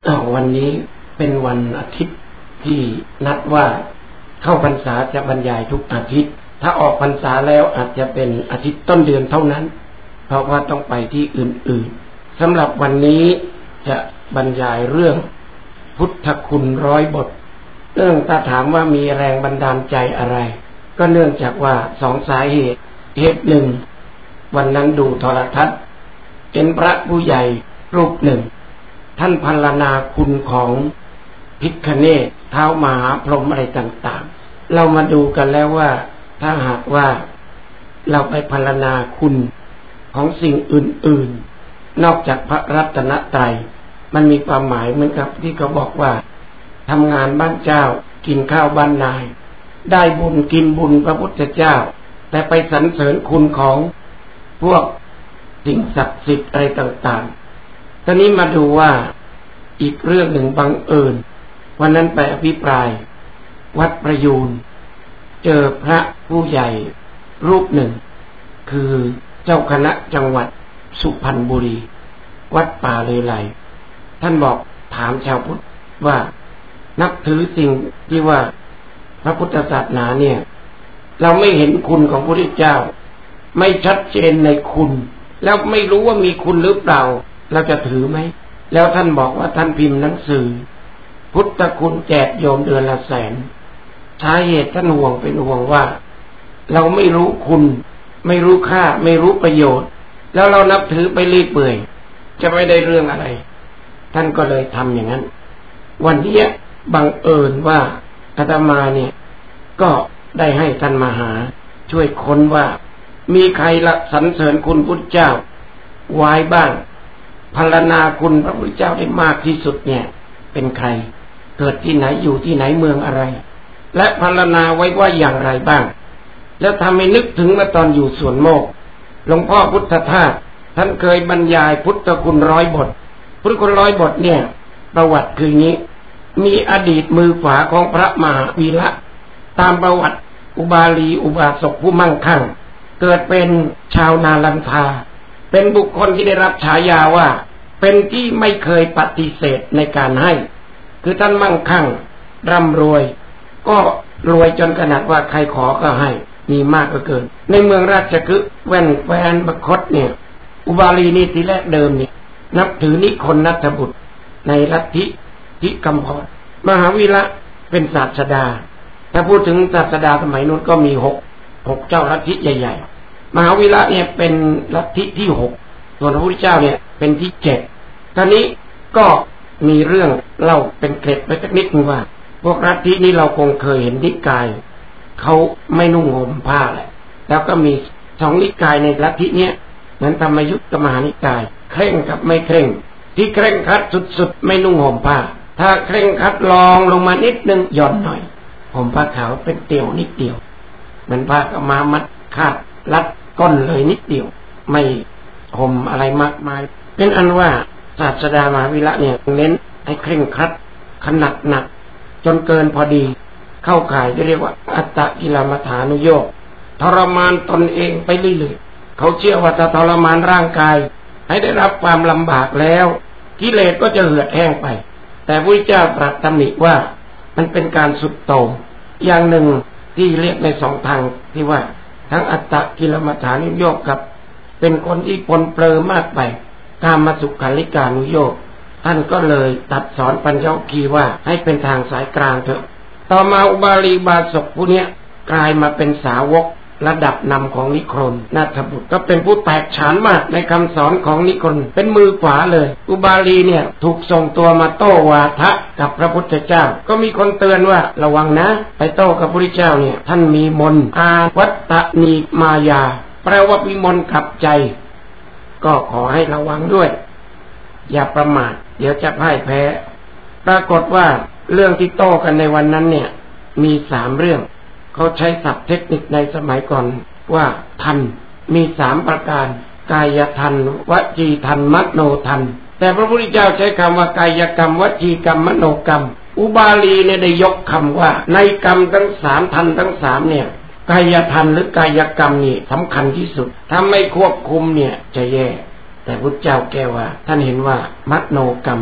วันนี้เป็นวันอาทิตย์ที่นัดว่าเข้าพรรษาจะบรรยายทุกอาทิตย์ถ้าออกพรรษาแล้วอาจจะเป็นอาทิตย์ต้นเดือนเท่านั้นเพราะว่าต้องไปที่อื่นๆสำหรับวันนี้จะบรรยายเรื่องพุทธคุณ100 บทถ้าถามว่ามีแรงบันดาลใจอะไรก็เนื่องจากว่า2 สาเหตุหนึ่งวันนั้นดูโทรทัศน์เห็นพระผู้ใหญ่รูปหนึ่งท่านพรรณนาคุณของพิฆเนศท้าวมหาพรหมอะไรต่างๆเรามาดูกันแล้วว่าถ้าหากว่าเราไปพรรณนาคุณของสิ่งอื่นๆนอกจากพระรัตนตรัยมันมีความหมายเหมือนกับที่เขาบอกว่าทำงานบ้านเจ้ากินข้าวบ้านนายได้บุญกินบุญพระพุทธเจ้าแต่ไปสรรเสริญคุณของพวกสิ่งศักดิ์สิทธิ์อะไรต่างๆตอนนี้มาดูว่าอีกเรื่องหนึ่งบังเอิญวันนั้นไปอภิปรายวัดประยูรเจอพระผู้ใหญ่รูปหนึ่งคือเจ้าคณะจังหวัดสุพรรณบุรีวัดป่าเลไลท่านบอกถามชาวพุทธว่านับถือสิ่งที่ว่าพระพุทธศาสนาเนี่ยเราไม่เห็นคุณของพระพุทธเจ้าไม่ชัดเจนในคุณแล้วไม่รู้ว่ามีคุณหรือเปล่าเราจะถือไหมแล้วท่านบอกว่าท่านพิมพ์หนังสือพุทธคุณแจกโยมเดือนละ100,000สาเหตุท่านห่วงเป็นห่วงว่าเราไม่รู้คุณไม่รู้ค่าไม่รู้ประโยชน์แล้วเรานับถือไปเรื่อยเปื่อยจะไม่ได้เรื่องอะไรท่านก็เลยทำอย่างนั้นวันนี้บังเอิญว่าอาตมาเนี่ยก็ได้ให้ท่านมาหาช่วยค้นว่ามีใครละสรรเสริญคุณพุทธเจ้าไว้บ้างพรรณนาคุณพระพุทธเจ้าได้มากที่สุดเนี่ยเป็นใครเกิดที่ไหนอยู่ที่ไหนเมืองอะไรและพรรณนาไว้ว่าอย่างไรบ้างแล้วทำให้นึกถึงมาตอนอยู่สวนโมกหลวงพ่อพุทธทาสท่านเคยบรรยายพุทธคุณ100 บทพุทธคุณ100 บทเนี่ยประวัติคืองี้มีอดีตมือขวาของพระมหาวีระตามประวัติอุบาลีอุบาสกผู้มั่งคั่งเกิดเป็นชาวนาลันทาเป็นบุคคลที่ได้รับฉายาว่าเป็นที่ไม่เคยปฏิเสธในการให้คือท่านมั่งคั่งร่ำรวยก็รวยจนขนาดว่าใครขอก็ให้มีมากเหลือเกินในเมืองราชคฤห์แว่นแฟนบคตเนี่ยอุบาลีนี่ทีแรกเดิมนี่นับถือนิคนนัทบุตรในลัทธิทิกัมพรมหาวีระเป็นศาสดาถ้าพูดถึงศาสดาสมัยนู้นก็มี6เจ้าลัทธิใหญ่ๆมหาวีระเนี่ยเป็นลัทธิที่6ส่วนพระพุทธเจ้าเนี่ยเป็นที่7ตอนนี้ก็มีเรื่องเล่าเป็นเกร็ดไปสักนิดนึงว่าพวกลัทธินี้เราคงเคยเห็นนิกายเขาไม่นุ่งห่มผ้าแหละแล้วก็มี2นิกายในลัทธิเนี้ยเหมือนธรรมยุทธมหานิกายเคร่งกับไม่เคร่งที่เคร่งครัดสุดๆไม่นุ่งห่มผ้าถ้าเคร่งครัดลองลงมานิดนึงหย่อนหน่อยห่มผ้าขาวเป็นเตี่ยวนิดเดียวเหมือนผ้ากำมามัดคาดรัดก้นเลยนิดเดียวไม่ห่มอะไรมากมายเป็นอันว่าศาสดามหาวีระเนี่ยเน้นให้เคร่งครัดขนาดหนักจนเกินพอดีเข้าข่ายที่เรียกว่าอัตตกิลมัฏฐานุโยคทรมานตนเองไปเรื่อยๆเขาเชื่อว่าถ้าทรมานร่างกายให้ได้รับความลำบากแล้วกิเลสก็จะเหือดแห้งไปแต่พระพุทธเจ้าตรัสตำหนิว่ามันเป็นการสุดโต่งอย่างหนึ่งที่เรียกใน2 ทางที่ว่าทั้งอัตตกิลมัฏฐานุโยคกับเป็นคนที่ปนเปื้อมากไปกามสุขัลลิกานุโยคท่านก็เลยตัดสอนปัญญวคีว่าให้เป็นทางสายกลางเถอะต่อมาอุบาลีบาสกผู้นี้กลายมาเป็นสาวกระดับนำของนิครนนาถบุตรก็เป็นผู้แตกฉานมากในคำสอนของนิครนเป็นมือขวาเลยอุบาลีเนี่ยถูกส่งตัวมาโต้วาทะกับพระพุทธเจ้าก็มีคนเตือนว่าระวังนะไปโต้กับพระพุทธเจ้าเนี่ยท่านมีมนต์อาวัตตนีมายาแปลว่ามีมนต์ขับใจก็ขอให้ระวังด้วยอย่าประมาทเดี๋ยวจะพ่ายแพ้ปรากฏว่าเรื่องที่โต้กันในวันนั้นเนี่ยมี3 เรื่องเขาใช้ศัพท์เทคนิคในสมัยก่อนว่าทันมี3 ประการกายทันวจีทันมโนทันแต่พระพุทธเจ้าใช้คำว่ากายกรรมวจีกรรมมโนกรรมอุบาลีเนี่ยได้ยกคำว่าในกรรมทั้ง3ทันทั้ง3เนี่ยกายทันหรือกายกรรมนี่สำคัญที่สุดถ้าไม่ควบคุมเนี่ยจะแย่แต่พุทธเจ้าแก้ว่าท่านเห็นว่ามโนกรรม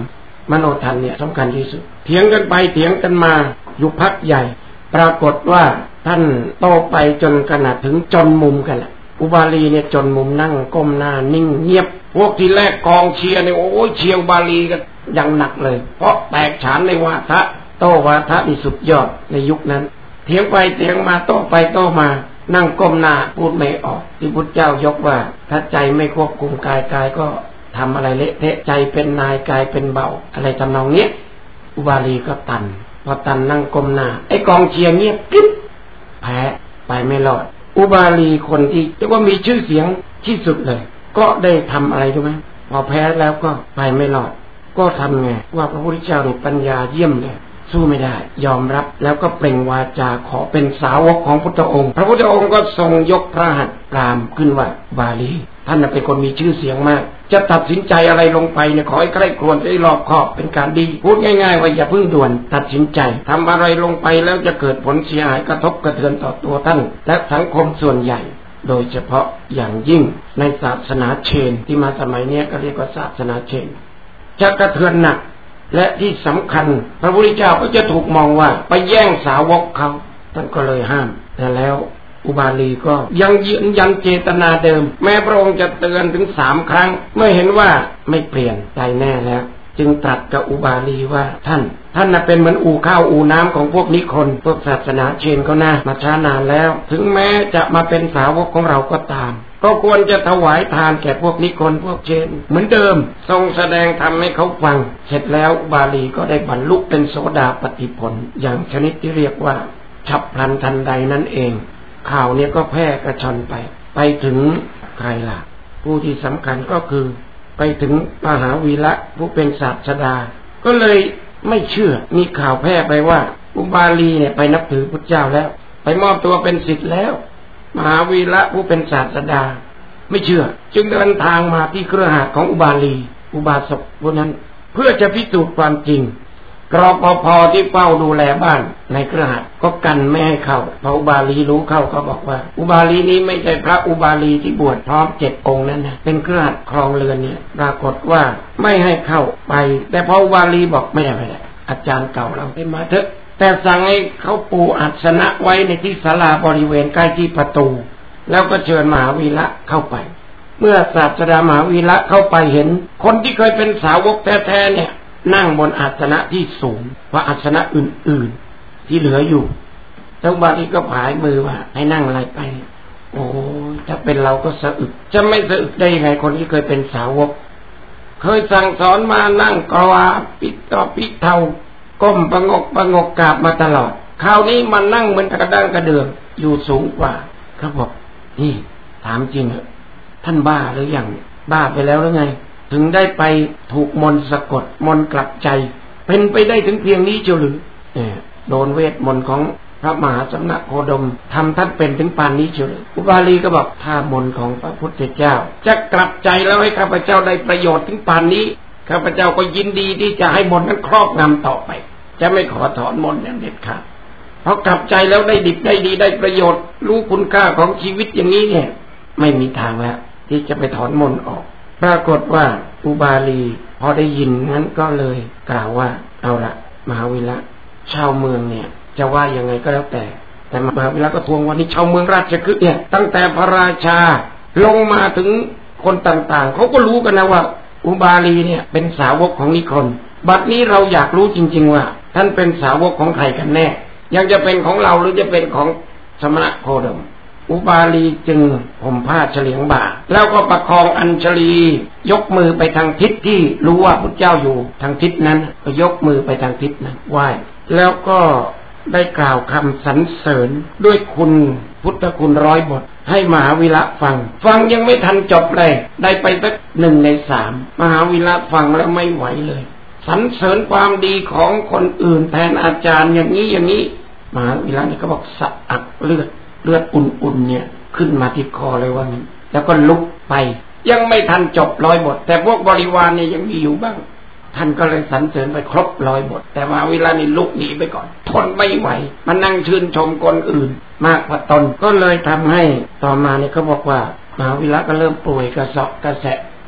มโนทันเนี่ยสำคัญที่สุดเถียงกันไปเถียงกันมาอยู่พักใหญ่ปรากฏว่าท่านโตไปจนขนาดถึงจนมุมกันแหละอุบาลีเนี่ยจนมุมนั่งก้มหน้านิ่งเงียบพวกที่แรกกองเชียร์เนี่ยโอ้ยเชียร์อุบาลีกันอย่างหนักเลยเพราะแตกฉานในวาทะโตวาทะนี่สุดยอดในยุคนั้นเถียงไปเถียงมาโต้ไปโต้มานั่งก้มหน้าพูดไม่ออกที่พุทธเจ้ายกว่าถ้าใจไม่ควบคุมกายกายก็ทำอะไรเละเทะใจเป็นนายกายเป็นเบาอะไรทำนองเนี้ยอุบาลีก็ตันพอตันนั่งก้มหน้าไอ้กองเชียร์เงียบกิ๊บแพ้ไปไม่รอดอุบาลีคนที่เรียกว่ามีชื่อเสียงที่สุดเลยก็ได้ทำอะไรรู้ไหมพอแพ้แล้วก็ไปไม่รอดก็ทำไงว่าพระพุทธเจ้านี่ปัญญาเยี่ยมเลยสู้ไม่ได้ยอมรับแล้วก็เปล่งวาจาขอเป็นสาวกของพุทธองค์พระพุทธองค์ก็ทรงยกพระหัตถ์ปรามขึ้นว่าบาลีท่านเป็นคนมีชื่อเสียงมากจะตัดสินใจอะไรลงไปเนี่ยขอให้ใคร่ครวญให้รอบคอบเป็นการดีพูดง่ายๆว่าอย่าเพิ่งด่วนตัดสินใจทำอะไรลงไปแล้วจะเกิดผลเสียหายกระทบกระเทือนต่อตัวท่านและสังคมส่วนใหญ่โดยเฉพาะอย่างยิ่งในศาสนาเชนที่มาสมัยนี้ก็เรียกว่าศาสนาเชนจะกระเทือนหนักและที่สำคัญพระพุทธเจ้าก็จะถูกมองว่าไปแย่งสาวกเขาท่านก็เลยห้ามแต่แล้วอุบาลีก็ยังยืนยันเจตนาเดิมแม้พระองค์จะเตือนถึง3 ครั้งเมื่อเห็นว่าไม่เปลี่ยนใจแน่แล้วจึงตรัสกับอุบาลีว่าท่านน่ะเป็นเหมือนอู่ข้าวอู่น้ำของพวกนิครนพวกศาสนาเชนก็น่ามาช้านานแล้วถึงแม้จะมาเป็นสาวกของเราก็ตามก็ควรจะถวายทานแก่พวกนิครนพวกเชนเหมือนเดิมทรงแสดงธรรมให้เขาฟังเสร็จแล้วอุบาลีก็ได้บรรลุเป็นโสดาปัตติผลอย่างชนิดที่เรียกว่าฉับพลันทันใดนั่นเองข่าวนี้ก็แพร่กระชอนไปถึงใครล่ะผู้ที่สำคัญก็คือไปถึงมหาวีระผู้เป็นศาสดาก็เลยไม่เชื่อมีข่าวแพร่ไปว่าอุบาลีเนี่ยไปนับถือพุทธเจ้าแล้วไปมอบตัวเป็นศิษย์แล้วมหาวีระผู้เป็นศาสดาไม่เชื่อจึงเดินทางมาที่เครือข่ายของอุบาลีอุบาสกพวกนั้นเพื่อจะพิสูจน์ความจริงรปภ.ที่เฝ้าดูแลบ้านในเครือข่ายก็กันไม่ให้เข้าพออุบาลีรู้เข้าก็บอกว่าอุบาลีนี้ไม่ใช่พระอุบาลีที่บวชพร้อม7 องค์นั้นนะเป็นเครือข่ายครองเรือนเนี่ยปรากฏว่าไม่ให้เข้าไปแต่พออุบาลีบอกไม่ได้อาจารย์เก่าเราให้มาเถอะแต่สั่งให้เขาปูอาสนะไว้ในที่ศาลาบริเวณใกล้ที่ประตูแล้วก็เชิญมหาวีระเข้าไปเมื่อศาสดามหาวีระเข้าไปเห็นคนที่เคยเป็นสาวกแท้ๆเนี่ยนั่งบนอาสนะที่สูงกว่าอาสนะอื่นๆที่เหลืออยู่แล้วบาลีก็ผายมือว่าให้นั่งอะไรไปโอ้ถ้าเป็นเราก็สะอึกจะไม่สะอึกได้ยังไงคนที่เคยเป็นสาวกเคยสั่งสอนมานั่งกรวาปิดต่อปิดเท่าก้มประงกกราบมาตลอดคราวนี้มันนั่งเหมือนกระด้างกระเดื่องอยู่สูงกว่าเขาบอกนี่ถามจริงเหรอท่านบ้าหรือยังบ้าไปแล้วหรือไงถึงได้ไปถูกมนต์สะกดมนต์กลับใจเป็นไปได้ถึงเพียงนี้เจ้าหรือโดนเวทมนต์ของพระมหาสมณโคดมทำท่านเป็นถึงปานนี้เจ้าหรืออุบาลีก็บอกถ้ามนต์ของพระพุทธเจ้าจะกลับใจแล้วให้ข้าพเจ้าได้ประโยชน์ถึงปานนี้ข้าพเจ้าก็ยินดีที่จะให้มนต์นั้นครอบงำต่อไปจะไม่ขอถอนมนต์อย่างเด็ดขาดเพราะกลับใจแล้วได้ดิบได้ดีได้ประโยชน์รู้คุณค่าของชีวิตอย่างนี้เนี่ยไม่มีทางแล้วที่จะไปถอนมนต์ออกปรากฏว่าอุบาลีพอได้ยินนั้นก็เลยกล่าวว่าเอาละมหาวีระชาวเมืองเนี่ยจะว่ายังไงก็แล้วแต่มหาวีระก็ทวงว่านี่ชาวเมืองราชคฤห์เนี่ยตั้งแต่พระราชาลงมาถึงคนต่างๆเขาก็รู้กันนะว่าอุบาลีเนี่ยเป็นสาวกของนิครนบัดนี้เราอยากรู้จริงๆว่าท่านเป็นสาวกของใครกันแน่ยังจะเป็นของเราหรือจะเป็นของสมณโคดมอุบาลีจึงห่มผ้าเฉลียงบ่าแล้วก็ประคองอัญชลียกมือไปทางทิศที่รู้ว่าพระเจ้าอยู่ทางทิศนั้นก็ยกมือไปทางทิศนั้นไหว้แล้วก็ได้กล่าวคำสรรเสริญด้วยคุณพุทธคุณ100 บทให้มหาวีระฟังยังไม่ทันจบเลยได้ไปสัก1 ใน 3มหาวีระฟังแล้วไม่ไหวเลยสรรเสริญความดีของคนอื่นแทนอาจารย์อย่างนี้มหาวีระนี่ก็บอกสะอักเลือดอุ่นๆเนี่ยขึ้นมาที่คอเลยว่างั้นแล้วก็ลุกไปยังไม่ทันจบ100 บทแต่พวกบริวารเนี่ยยังมีอยู่บ้างท่านก็เลยสรรเสริญไปครบ100 บทแต่มหาวีระนี่ลุกหนีไปก่อนทนไม่ไหวมานั่งชื่นชมคนอื่นมากกว่าตนก็เลยทำให้ต่อมาเนี่ยเขาบอกว่ามหาวีระก็เริ่มป่วยกระเสาะกระแสะ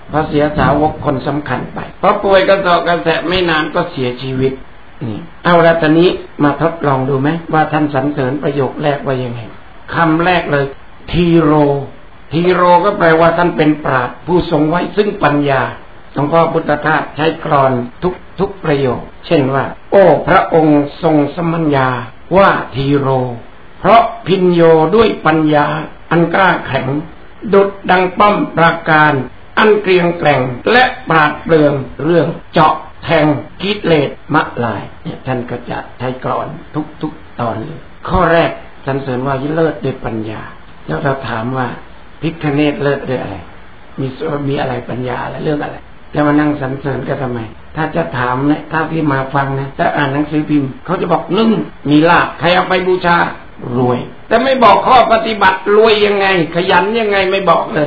พอเสียสาวกคนสำคัญไปพอป่วยกระเสอบกระแสะไม่นานก็เสียชีวิตนี่เอาละตอนนี้มาทดลองดูไหมว่าท่านสรรเสริญประโยคแรกว่ายังไงคำแรกเลยทีโรก็แปลว่าท่านเป็นปราชญ์ผู้ทรงไว้ซึ่งปัญญาหลวงพ่อพุทธทาสใช้กลอนทุกประโยคเช่นว่าโอ้พระองค์ทรงสมัญญาว่าทีโรเพราะพิญโยด้วยปัญญาอันกล้าแข็งดุจดังป้อมปราการอันเกรียงแกร่งและปราดเปรื่องเรื่องเจาะแทงกิเลสมะลายเนี่ยท่านก็จะใช้กลอนทุกตอนเลยข้อแรกสรรเสริญว่าเลิศด้วยปัญญาแล้วเราถามว่าพิฆเนศเลิศด้วยอะไรมีอะไรปัญญาอะไรเรื่องอะไรแล้วมานั่งสรรเสริญก็ทำไมถ้าจะถามเนี่ยถ้าที่มาฟังนะถ้าอ่านหนังสือพิมพ์เขาจะบอก1มีลาภใครเอาไปบูชารวยแต่ไม่บอกข้อปฏิบัติรวยยังไงขยันยังไงไม่บอกเลย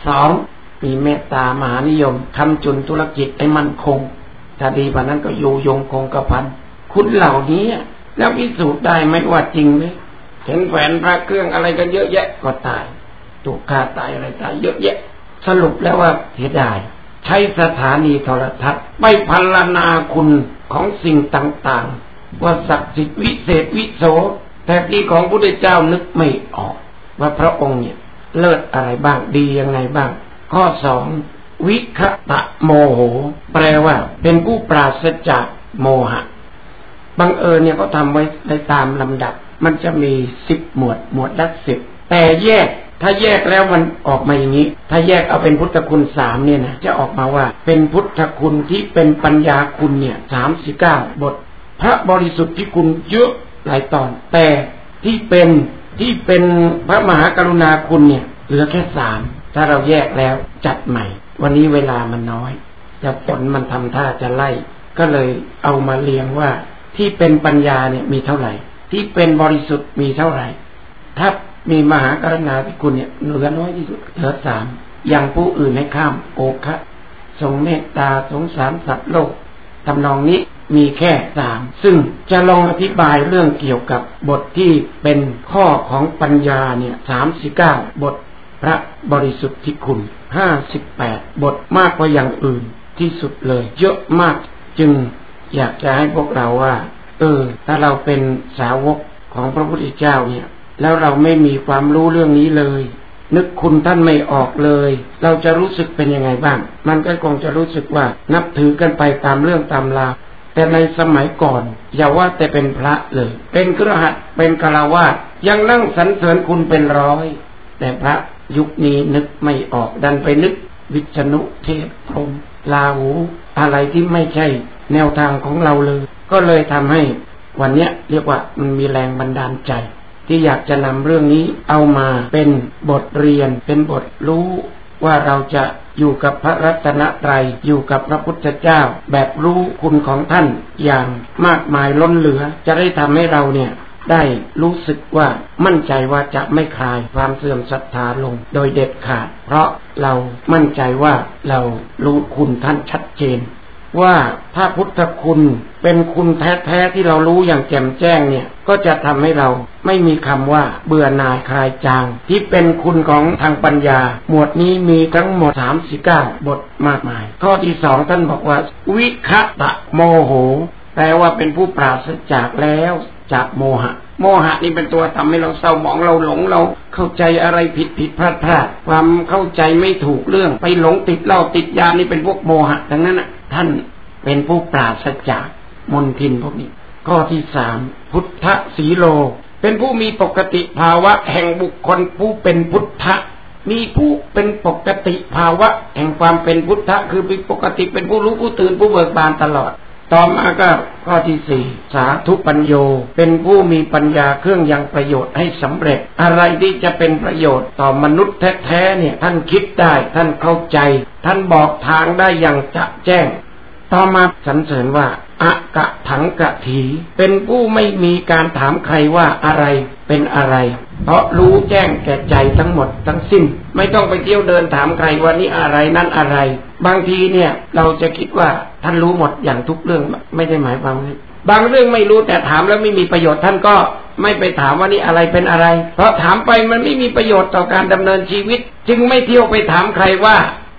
2มีเมตตามหานิยมทำจุนธุรกิจให้มั่นคงถ้าดีกว่านั้นก็อยู่ยงคงกระพันคุณเหล่านี้แล้วพิสูจน์ได้ไหมว่าจริงไหมเห็นแหวนพระเครื่องอะไรกันเยอะแยะก็ตายถูกฆ่าตายอะไรตายเยอะแยะสรุปแล้วว่าเสียดายใช้สถานีโทรทัศน์ไปพรรณนาคุณของสิ่งต่างๆว่าศักดิ์สิทธิ์วิเศษวิโสแต่ที่ของพระพุทธเจ้านึกไม่ออกว่าพระองค์เนี่ยเลิศอะไรบ้างดียังไงบ้างข้อ2วิคตะโมโหแปลว่าเป็นผู้ปราศจากโมหะบังเอิญเนี่ยเขาทำไว้ในตามลำดับมันจะมี10หมวดละ10แต่แยกถ้าแยกแล้วมันออกมาอย่างนี้ถ้าแยกเอาเป็นพุทธคุณ3เนี่ยนะจะออกมาว่าเป็นพุทธคุณที่เป็นปัญญาคุณเนี่ย39บทพระบริสุทธิ์ที่คุณเยอะหลายตอนแต่ที่เป็นพระมหากรุณาคุณเนี่ยเหลือแค่3ถ้าเราแยกแล้วจัดใหม่วันนี้เวลามันน้อยจะฝนมันทำท่าจะไล่ก็เลยเอามาเรียงว่าที่เป็นปัญญาเนี่ยมีเท่าไหร่ที่เป็นบริสุทธิ์มีเท่าไหร่ถ้ามีมหากรุณาธิคุณเนี่ยเหลือน้อยที่สุดเหลือ3อย่างผู้อื่นให้ข้ามโอคะทรงเมตตาสงสารสัตว์โลกทำนองนี้มีแค่3ซึ่งจะลองอธิบายเรื่องเกี่ยวกับบทที่เป็นข้อของปัญญาเนี่ย39บทพระบริสุทธิคุณ58บทมากกว่าอย่างอื่นที่สุดเลยเยอะมากจึงอยากจะให้พวกเราว่าถ้าเราเป็นสาวกของพระพุทธเจ้าเนี่ยแล้วเราไม่มีความรู้เรื่องนี้เลยนึกคุณท่านไม่ออกเลยเราจะรู้สึกเป็นยังไงบ้างมันก็คงจะรู้สึกว่านับถือกันไปตามเรื่องตามราวแต่ในสมัยก่อนอย่าว่าแต่เป็นพระเลยเป็นคฤหัสถ์เป็นฆราวาสยังนั่งสรรเสริญคุณเป็นร้อยแต่พระยุคนี้นึกไม่ออกดันไปนึกวิษณุเทพพรหมราหูอะไรที่ไม่ใช่แนวทางของเราเลยก็เลยทำให้วันนี้เรียกว่ามันมีแรงบันดาลใจที่อยากจะนำเรื่องนี้เอามาเป็นบทเรียนเป็นบทรู้ว่าเราจะอยู่กับพระรัตนตรัยอยู่กับพระพุทธเจ้าแบบรู้คุณของท่านอย่างมากมายล้นเหลือจะได้ทำให้เราเนี่ยได้รู้สึกว่ามั่นใจว่าจะไม่คลายความเสื่อมศรัทธาลงโดยเด็ดขาดเพราะเรามั่นใจว่าเรารู้คุณท่านชัดเจนว่าถ้าพุทธคุณเป็นคุณแท้ๆที่เรารู้อย่างแจ่มแจ้งเนี่ยก็จะทำให้เราไม่มีคำว่าเบื่อหน่ายคลายจางที่เป็นคุณของทางปัญญาหมวดนี้มีทั้งหมด39บทมากมายข้อที่2ท่านบอกว่าวิคตะโมโหแปลว่าเป็นผู้ปราศจากแล้วจากโมหะนี่เป็นตัวทำให้เราเศร้าหมองเราหลงเราเข้าใจอะไรผิดพลาดความเข้าใจไม่ถูกเรื่องไปหลงติดเหล้าติดยานี่เป็นพวกโมหะดังนั้นน่ะท่านเป็นผู้ปราศจากมลทินพวกนี้ข้อที่3พุทธสีโลเป็นผู้มีปกติภาวะแห่งบุคคลผู้เป็นพุทธะมีผู้เป็นปกติภาวะแห่งความเป็นพุทธะคือเป็นปกติเป็นผู้รู้ผู้ตื่นผู้เบิกบานตลอดต่อมาก็ข้อที่4สาธุปัญโยเป็นผู้มีปัญญาเครื่องยังประโยชน์ให้สำเร็จอะไรที่จะเป็นประโยชน์ต่อมนุษย์แท้ๆเนี่ยท่านคิดได้ท่านเข้าใจท่านบอกทางได้อย่างจะแจ้งต่อมาสรรเสริญว่าอกะถังกะถีเป็นผู้ไม่มีการถามใครว่าอะไรเป็นอะไรเพราะรู้แจ้งแก่ใจทั้งหมดทั้งสิ้นไม่ต้องไปเที่ยวเดินถามใครว่านี่อะไรนั่นอะไรบางทีเนี่ยเราจะคิดว่าท่านรู้หมดอย่างทุกเรื่องไม่ได้หมายความว่าบางเรื่องไม่รู้แต่ถามแล้วไม่มีประโยชน์ท่านก็ไม่ไปถามว่านี่อะไรเป็นอะไรเพราะถามไปมันไม่มีประโยชน์ต่อการดำเนินชีวิตจึงไม่เที่ยวไปถามใครว่า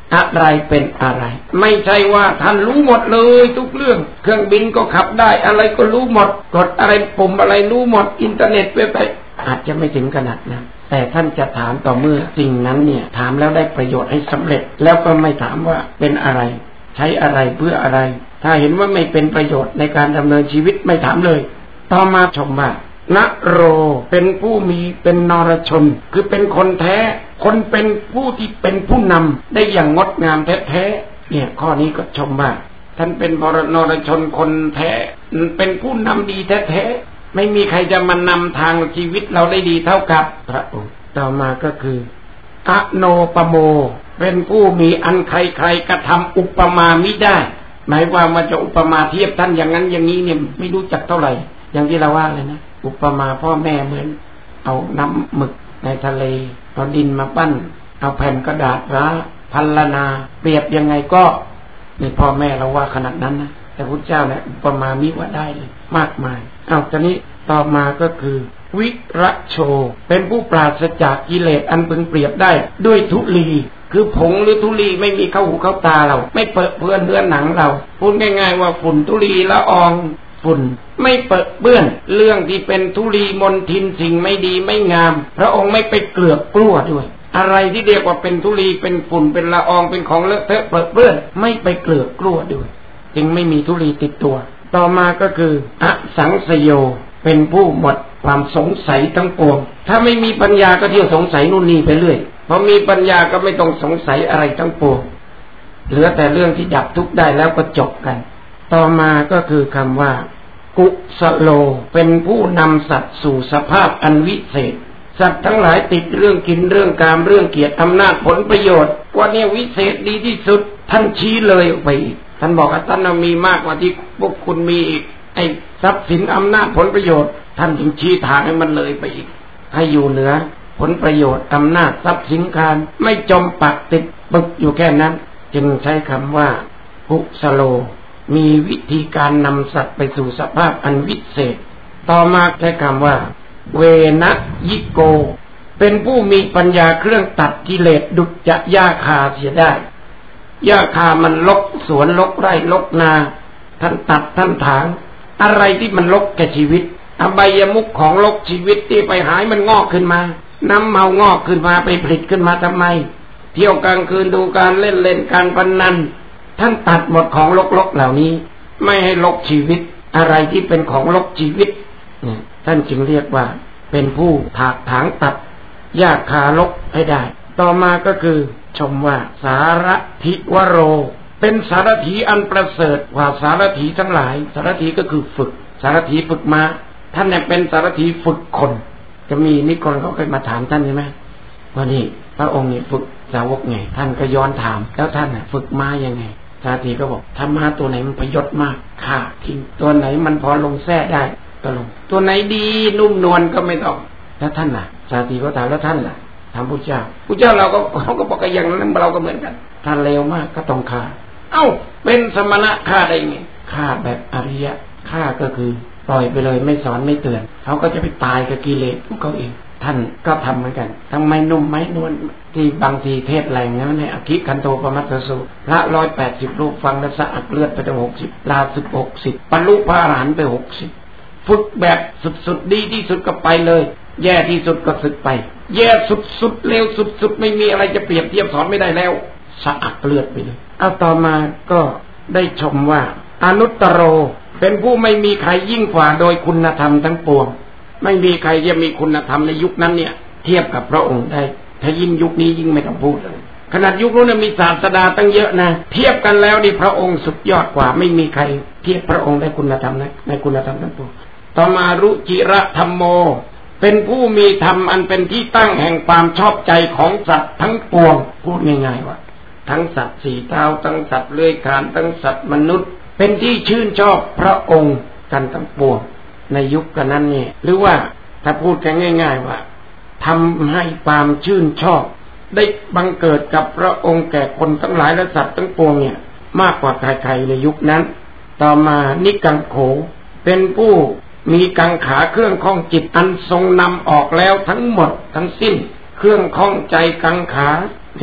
อะไรเป็นอะไรไม่ใช่ว่าท่านรู้หมดเลยทุกเรื่องเครื่องบินก็ขับได้อะไรก็รู้หมดกดอะไรปุ่มอะไรรู้หมดอินเทอร์เน็ตไปอาจจะไม่ถึงขนาดนั้นแต่ท่านจะถามต่อเมื่อสิ่งนั้นเนี่ยถามแล้วได้ประโยชน์ให้สำเร็จแล้วก็ไม่ถามว่าเป็นอะไรใช้อะไรเพื่ออะไรถ้าเห็นว่าไม่เป็นประโยชน์ในการดำเนินชีวิตไม่ถามเลยต่อมาชมว่านโรเป็นผู้มีเป็นนรชนคือเป็นคนแท้คนเป็นผู้ที่เป็นผู้นำได้อย่างงดงามแท้ๆเนี่ยข้อนี้ก็ชมว่าท่านเป็นนรชนคนแท้เป็นผู้นำดีแท้ๆไม่มีใครจะมานำทางชีวิตเราได้ดีเท่ากับพระองค์ต่อมาก็คืออโนปโมเป็นผู้มีอันใครๆกระทำอุปมามิได้หมายว่ามันจะอุปมาเทียบท่านอย่างนั้นอย่างนี้เนี่ยไม่รู้จักเท่าไหร่อย่างที่เราว่าเลยนะอุปมาพ่อแม่เหมือนเอาน้ำหมึกในทะเลเอาดินมาปั้นเอาแผ่นกระดาษร้าพันลนาเปรียบยังไงก็นี่พ่อแม่เราว่าขนาดนั้นนะแต่พุทธเจ้าเนี่ยอุปมามิว่าได้เลยมากมายตอนนี้ต่อมาก็คือวิระโชเป็นผู้ปราศจากกิเลสอันพึงเปรียบได้ด้วยทุลีคือผงหรือทุลีไม่มีเข้าหูเข้าตาเราไม่เปื้อนเนื้อหนังเราพูดง่ายๆว่าฝุ่นทุลีละอองฝุ่นไม่เปื้อนเรื่องที่เป็นทุลีมลทินสิ่งไม่ดีไม่งามพระองค์ไม่ไปเกลือกกลัวด้วยอะไรที่เรียกว่าเป็นทุลีเป็นฝุ่นเป็นละอองเป็นของเลอะเทอะเปื้อนไม่ไปเกลือกกลัวด้วยจึงไม่มีทุลีติดตัวต่อมาก็คืออสังสโยเป็นผู้หมดความสงสัยทั้งปวงถ้าไม่มีปัญญาก็เที่ยวสงสัยนู่นนี่ไปเรื่อยพอมีปัญญาก็ไม่ต้องสงสัยอะไรทั้งปวงเหลือแต่เรื่องที่ดับทุกข์ได้แล้วก็จบกันต่อมาก็คือคำว่ากุสโลเป็นผู้นำสัตว์สู่สภาพอันวิเศษสัตว์ทั้งหลายติดเรื่องกินเรื่องกามเรื่องเกียรติอำนาจผลประโยชน์ว่าเนี่ยวิเศษดีที่สุดท่านชี้เลยออกไปอีกท่านบอกว่าท่านมีมากกว่าที่พวกคุณมีอีกไอ้ทรัพย์สินอำนาจผลประโยชน์ท่านจึงชี้ทางให้มันเลยไปอีกให้อยู่เหนือผลประโยชน์อำนาจทรัพย์สินการไม่จมปักติดบึกอยู่แค่นั้นจึงใช้คำว่ากุสโลมีวิธีการนำสัตว์ไปสู่สภาพอันวิเศษต่อมาใช้คำว่าเวนะยิโกเป็นผู้มีปัญญาเครื่องตัดกิเลสดุจจะหญ้าคาเสียได้หญ้าคามันรกสวนรกไร่รกนาท่านตัดท่านถางอะไรที่มันรกแก่ชีวิตอบายมุขของรกชีวิตที่ไปหายมันงอกขึ้นมาน้ำเมางอกขึ้นมาไปผลิตขึ้นมาทำไมเที่ยวกลางคืนดูการเล่นการพนันท่านตัดหมดของรกเหล่านี้ไม่ให้รกชีวิตอะไรที่เป็นของรกชีวิตท่านจึงเรียกว่าเป็นผู้ถากถางตัดหญ้าคารกให้ได้ต่อมาก็คือชมว่าสารถิวโรเป็นสารถีอันประเสริฐกว่าสารถีทั้งหลายสารถีก็คือฝึกสารถีฝึกมาท่านเนี่ยเป็นสารถีฝึกคนจะมีนิกรเขาเคยมาถามท่านใช่ไหมว่านี่พระองค์นี่ฝึกสาวกไงท่านก็ย้อนถามแล้วท่านน่ะฝึกม้ายังไงสารถีก็บอกถ้าม้าตัวไหนมันพยศมากฆ่าทิ้งตัวไหนมันพอลงแท้ได้ก็ลงตัวไหนดีนุ่มนวลก็ไม่ต้องแล้วท่านน่ะสารถีก็ถามแล้วท่านน่ะถามพระเจ้าเราก็เขาก็บอกกันอย่างนั้นเราก็เหมือนกันท่านเลวมากก็ต้องฆ่าเป็นสมณะฆ่าได้ไงฆ่าแบบอริยะฆ่าก็คือปล่อยไปเลยไม่สอนไม่เตือนเขาก็จะไปตายกับกิเลสของเขาเองท่านก็ทำเหมือนกันทั้งไม้นุ่มไม้นวลที่บางทีเทศแรงนะในอคิคันโตปมัตตสูพระ180รูปฟังแล้วสะอักเลือดไปตั้ง60ลาสึก60บรรลุพระอรหันต์ไป60ฝึกแบบสุดๆดีที่สุดก็ไปเลยแย่ที่สุดก็สึกไปแย่สุดๆเลวสุดๆไม่มีอะไรจะเปรียบเทียบสอนไม่ได้แล้วสะอักเลือดไปเลยต่อมาก็ได้ชมว่าอนุตตโรเป็นผู้ไม่มีใครยิ่งกว่าโดยคุณธรรมทั้งปวงไม่มีใครจะมีคุณธรรมในยุคนั้นเนี่ยเทียบกับพระองค์ได้ถ้ายิ่งยุคนี้ยิ่งไม่ต้องพูดเลยขนาดยุคนู้นมีศาสดาตั้งเยอะนะเทียบกันแล้วนี่พระองค์สุดยอดกว่าไม่มีใครเทียบพระองค์ได้คุณธรรมในคุณธรรมทั้งปวงต่อมารุจิระธรรมโมเป็นผู้มีธรรมอันเป็นที่ตั้งแห่งความชอบใจของสัตว์ทั้งปวงพูดง่ายๆว่าทั้งสัตว์สี่เท้าทั้งสัตว์เลื้อยคลานทั้งสัตว์มนุษย์เป็นที่ชื่นชอบพระองค์กันทั้งปวงในยุคนั้นเนี่ยหรือว่าถ้าพูดกันง่ายๆว่าทำให้ความชื่นชอบได้บังเกิดกับพระองค์แก่คนทั้งหลายและสัตว์ทั้งปวงเนี่ยมากกว่าใครๆในยุคนั้นต่อมานิกังโขเป็นผู้มีกังขาเครื่องข้องจิตอันทรงนำออกแล้วทั้งหมดทั้งสิ้นเครื่องข้องใจกังขาเนี่ย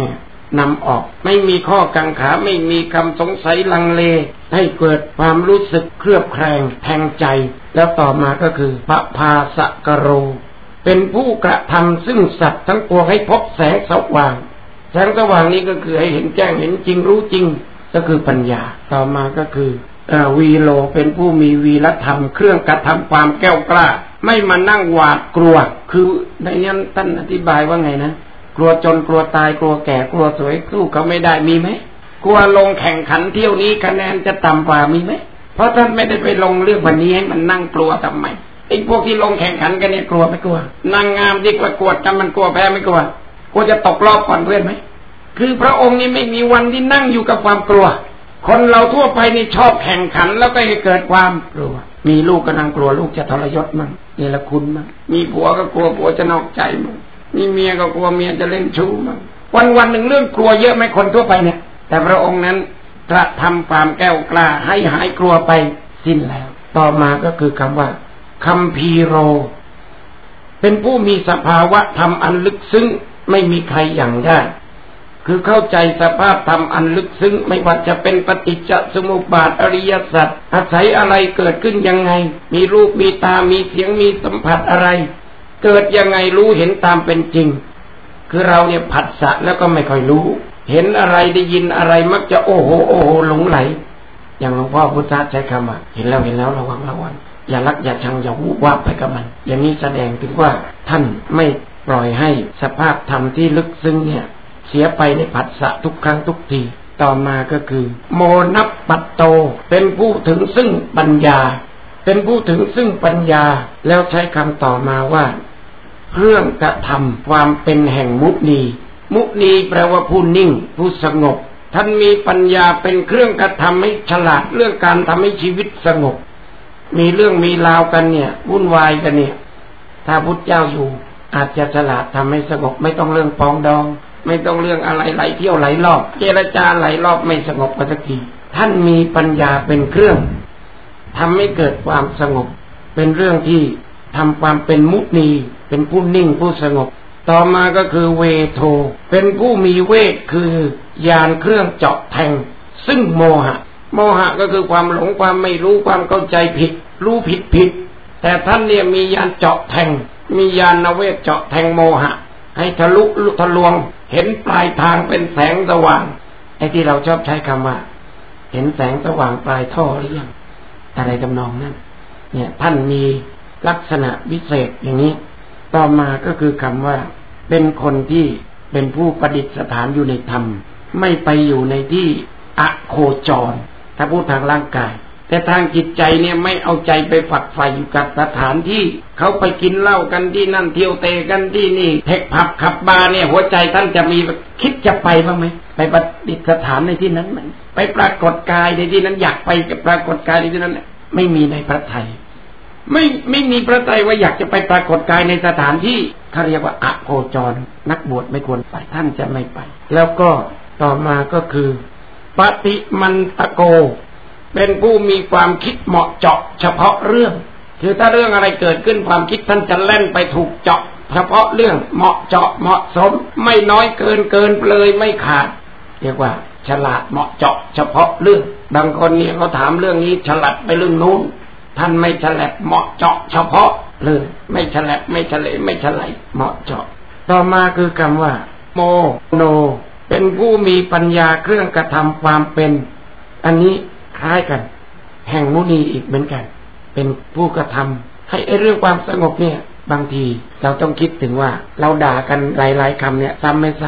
นำออกไม่มีข้อกังขาไม่มีคำสงสัยลังเลให้เกิดความรู้สึกเคลือบแคลงแทงใจแล้วต่อมาก็คือพระภาสกโรเป็นผู้กระทำซึ่งสัตว์ทั้งปวงให้พบแสงสว่างแสงสว่างนี้ก็คือให้เห็นแจ้งเห็นจริงรู้จริงก็คือปัญญาต่อมาก็คือวีโลเป็นผู้มีวีรธรรมเครื่องกระทำความแก้วกล้าไม่มานั่งหวาดกลัวคือในนี้ท่านอธิบายว่าไงนะกลัวจนกลัวตายกลัวแก่กลัวสวยสู้เขาไม่ได้มีไหมกลัวลงแข่งขันเที่ยวนี้คะแนนจะต่ำกว่ามีไหมเพราะท่านไม่ได้ไปลงเรื่องวันนี้ให้มันนั่งกลัวทำไมไอ้พวกที่ลงแข่งขันกันเนี่ยกลัวไม่กลัวนางงามที่ประกวดกันมันกลัวแพ้ไม่กลัวกลัวจะตกรอบก่อนเพื่อนไหมคือพระองค์นี่ไม่มีวันที่นั่งอยู่กับความกลัวคนเราทั่วไปนี่ชอบแข่งขันแล้วก็ให้เกิดความกลัวมีลูกก็นั่งกลัวลูกจะทรยศมั่งนี่ละคุณมั่งมีผัวก็กลัวผัวจะนอกใจมั่งมีเมียก็กลัวเมียจะเล่นชู้มั่งวันๆหนึ่งเรื่องกลัวเยอะไหมคนทั่วไปเนี่ยแต่พระองค์นั้นกระทำความแก้วกล้าให้หายกลัวไปสิ้นแล้วต่อมาก็คือคำว่าคัมภีโรเป็นผู้มีสภาวะธรรมอันลึกซึ้งไม่มีใครอย่างได้คือเข้าใจสภาพธรรมอันลึกซึ้งไม่ว่าจะเป็นปฏิจจสมุปบาทอริยสัจอาศัยอะไรเกิดขึ้นยังไงมีรูปมีตามีเสียงมีสัมผัสอะไรเกิดยังไงรู้เห็นตามเป็นจริงคือเราเนี่ยผัสสะแล้วก็ไม่ค่อยรู้เห็นอะไรได้ยินอะไรมักจะโอ้โหโอ้โหหลงไหลอย่างหลวงพ่อพุทธะใช้คำว่าเห็นแล้วระวังอย่ารักอย่าชังอย่าวูบวาบไปกับมันอย่างนี้แสดงถึงว่าท่านไม่ปล่อยให้สภาพธรรมที่ลึกซึ้งเนี่ยเสียไปในผัสสะทุกครั้งทุกทีต่อมาก็คือโมนัปปัตโตเป็นผู้ถึงซึ่งปัญญาเป็นผู้ถึงซึ่งปัญญาแล้วใช้คำต่อมาว่าเครื่องกระทำความเป็นแห่งมุนีแปลว่าผู้นิ่งผู้สงบท่านมีปัญญาเป็นเครื่องกระทำให้ฉลาดเรื่องการทำให้ชีวิตสงบมีเรื่องมีราวกันเนี่ยวุ่นวายกันเนี่ยถ้าพุทธเจ้าอยู่อาจจะฉลาดทำให้สงบไม่ต้องเรื่องปองดองไม่ต้องเรื่องอะไรไหลเที่ยวไหลรอบเจรจาไหลรอบไม่สงบกันสักทีท่านมีปัญญาเป็นเครื่องทำให้เกิดความสงบเป็นเรื่องที่ทำความเป็นมุนีเป็นผู้นิ่งผู้สงบต่อมาก็คือเวโทเป็นผู้มีเวทคือญาณเครื่องเจาะแทงซึ่งโมหะก็คือความหลงความไม่รู้ความเข้าใจผิดรู้ผิดแต่ท่านเนี่ยมีญาณเจาะแทงมีญาณเวทเจาะแทงโมหะให้ทะลุทะลวงเห็นปลายทางเป็นแสงสว่างไอ้ที่เราชอบใช้คำว่าเห็นแสงสว่างปลายท่อหรือยังอะไรทำนองนั้นเนี่ยท่านมีลักษณะวิเศษอย่างนี้ต่อมาก็คือคำว่าเป็นคนที่เป็นผู้ประดิษฐานอยู่ในธรรมไม่ไปอยู่ในที่อโคจรถ้าพูดทางร่างกายแต่ทางจิตใจเนี่ยไม่เอาใจไปฝักใฝ่อยู่กับสถานที่เขาไปกินเหล้ากันที่นั่นเที่ยวเตะกันที่นี่เทคผับขับบาร์เนี่ยหัวใจท่านจะมีคิดจะไปบ้างไหมไปประดิษฐานในที่นั้นไหมไปปรากฏกายในที่นั้นอยากไปกับปรากฏกายในที่นั้นไม่มีในพระทัยไม่มีพระทัยว่าอยากจะไปปรากฏกายในสถานที่เขาเรียกว่าอโคจรนักบวชไม่ควรไปท่านจะไม่ไปแล้วก็ต่อมาก็คือปฏิมันตโกเป็นผู้มีความคิดเหมาะเจาะเฉพาะเรื่องคือถ้าเรื่องอะไรเกิดขึ้นความคิดท่านจะเล่นไปถูกเจาะเฉพาะเรื่องเหมาะเจาะเหมาะสมไม่น้อยเกินเลยไม่ขาดเรียกว่าฉลาดเหมาะเจาะเฉพาะเรื่องบางคนเนี่ยเขาถามเรื่องนี้ฉลาดไปเรื่องนู้นท่านไม่ฉลาดเหมาะเจาะเฉพาะเลยไม่ฉลาดไม่เฉลยไม่ฉลาดเหมาะเจาะต่อมาคือคำว่าโมโนเป็นผู้มีปัญญาเครื่องกระทำความเป็นอันนี้คล้ายกันแห่งมุนีอีกเหมือนกันเป็นผู้กระทำให้เรื่องความสงบเนี่ยบางทีเราต้องคิดถึงว่าเราด่ากันหลายๆคำเนี่ยซ้ำไหม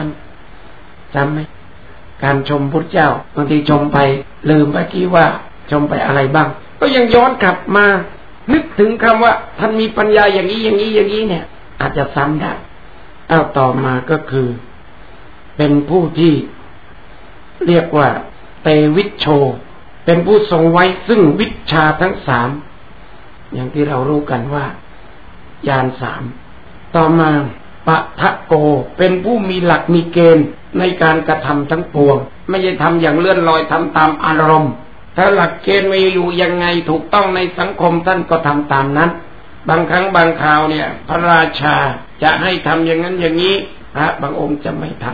การชมพุทธเจ้าบางทีชมไปลืมเมื่อกี้ว่าชมไปอะไรบ้างก็ยังย้อนกลับมานึกถึงคำว่าท่านมีปัญญาอย่างนี้เนี่ยอาจจะซ้ำได้ต่อมาก็คือเป็นผู้ที่เรียกว่าเตวิชโชเป็นผู้ทรงไว้ซึ่งวิชชาทั้งสามอย่างที่เรารู้กันว่าญาณสามต่อมาปะทะโกเป็นผู้มีหลักมีเกณฑ์ในการกระทำทั้งปวงไม่ใช่ทำอย่างเลื่อนลอยทำตามอารมณ์ถ้าหลักเกณฑ์มีอยู่ยังไงถูกต้องในสังคมท่านก็ทำตามนั้นบางครั้งบางคราวเนี่ยพระราชาจะให้ทำอย่างนั้นอย่างนี้พระบางองค์จะไม่ทำ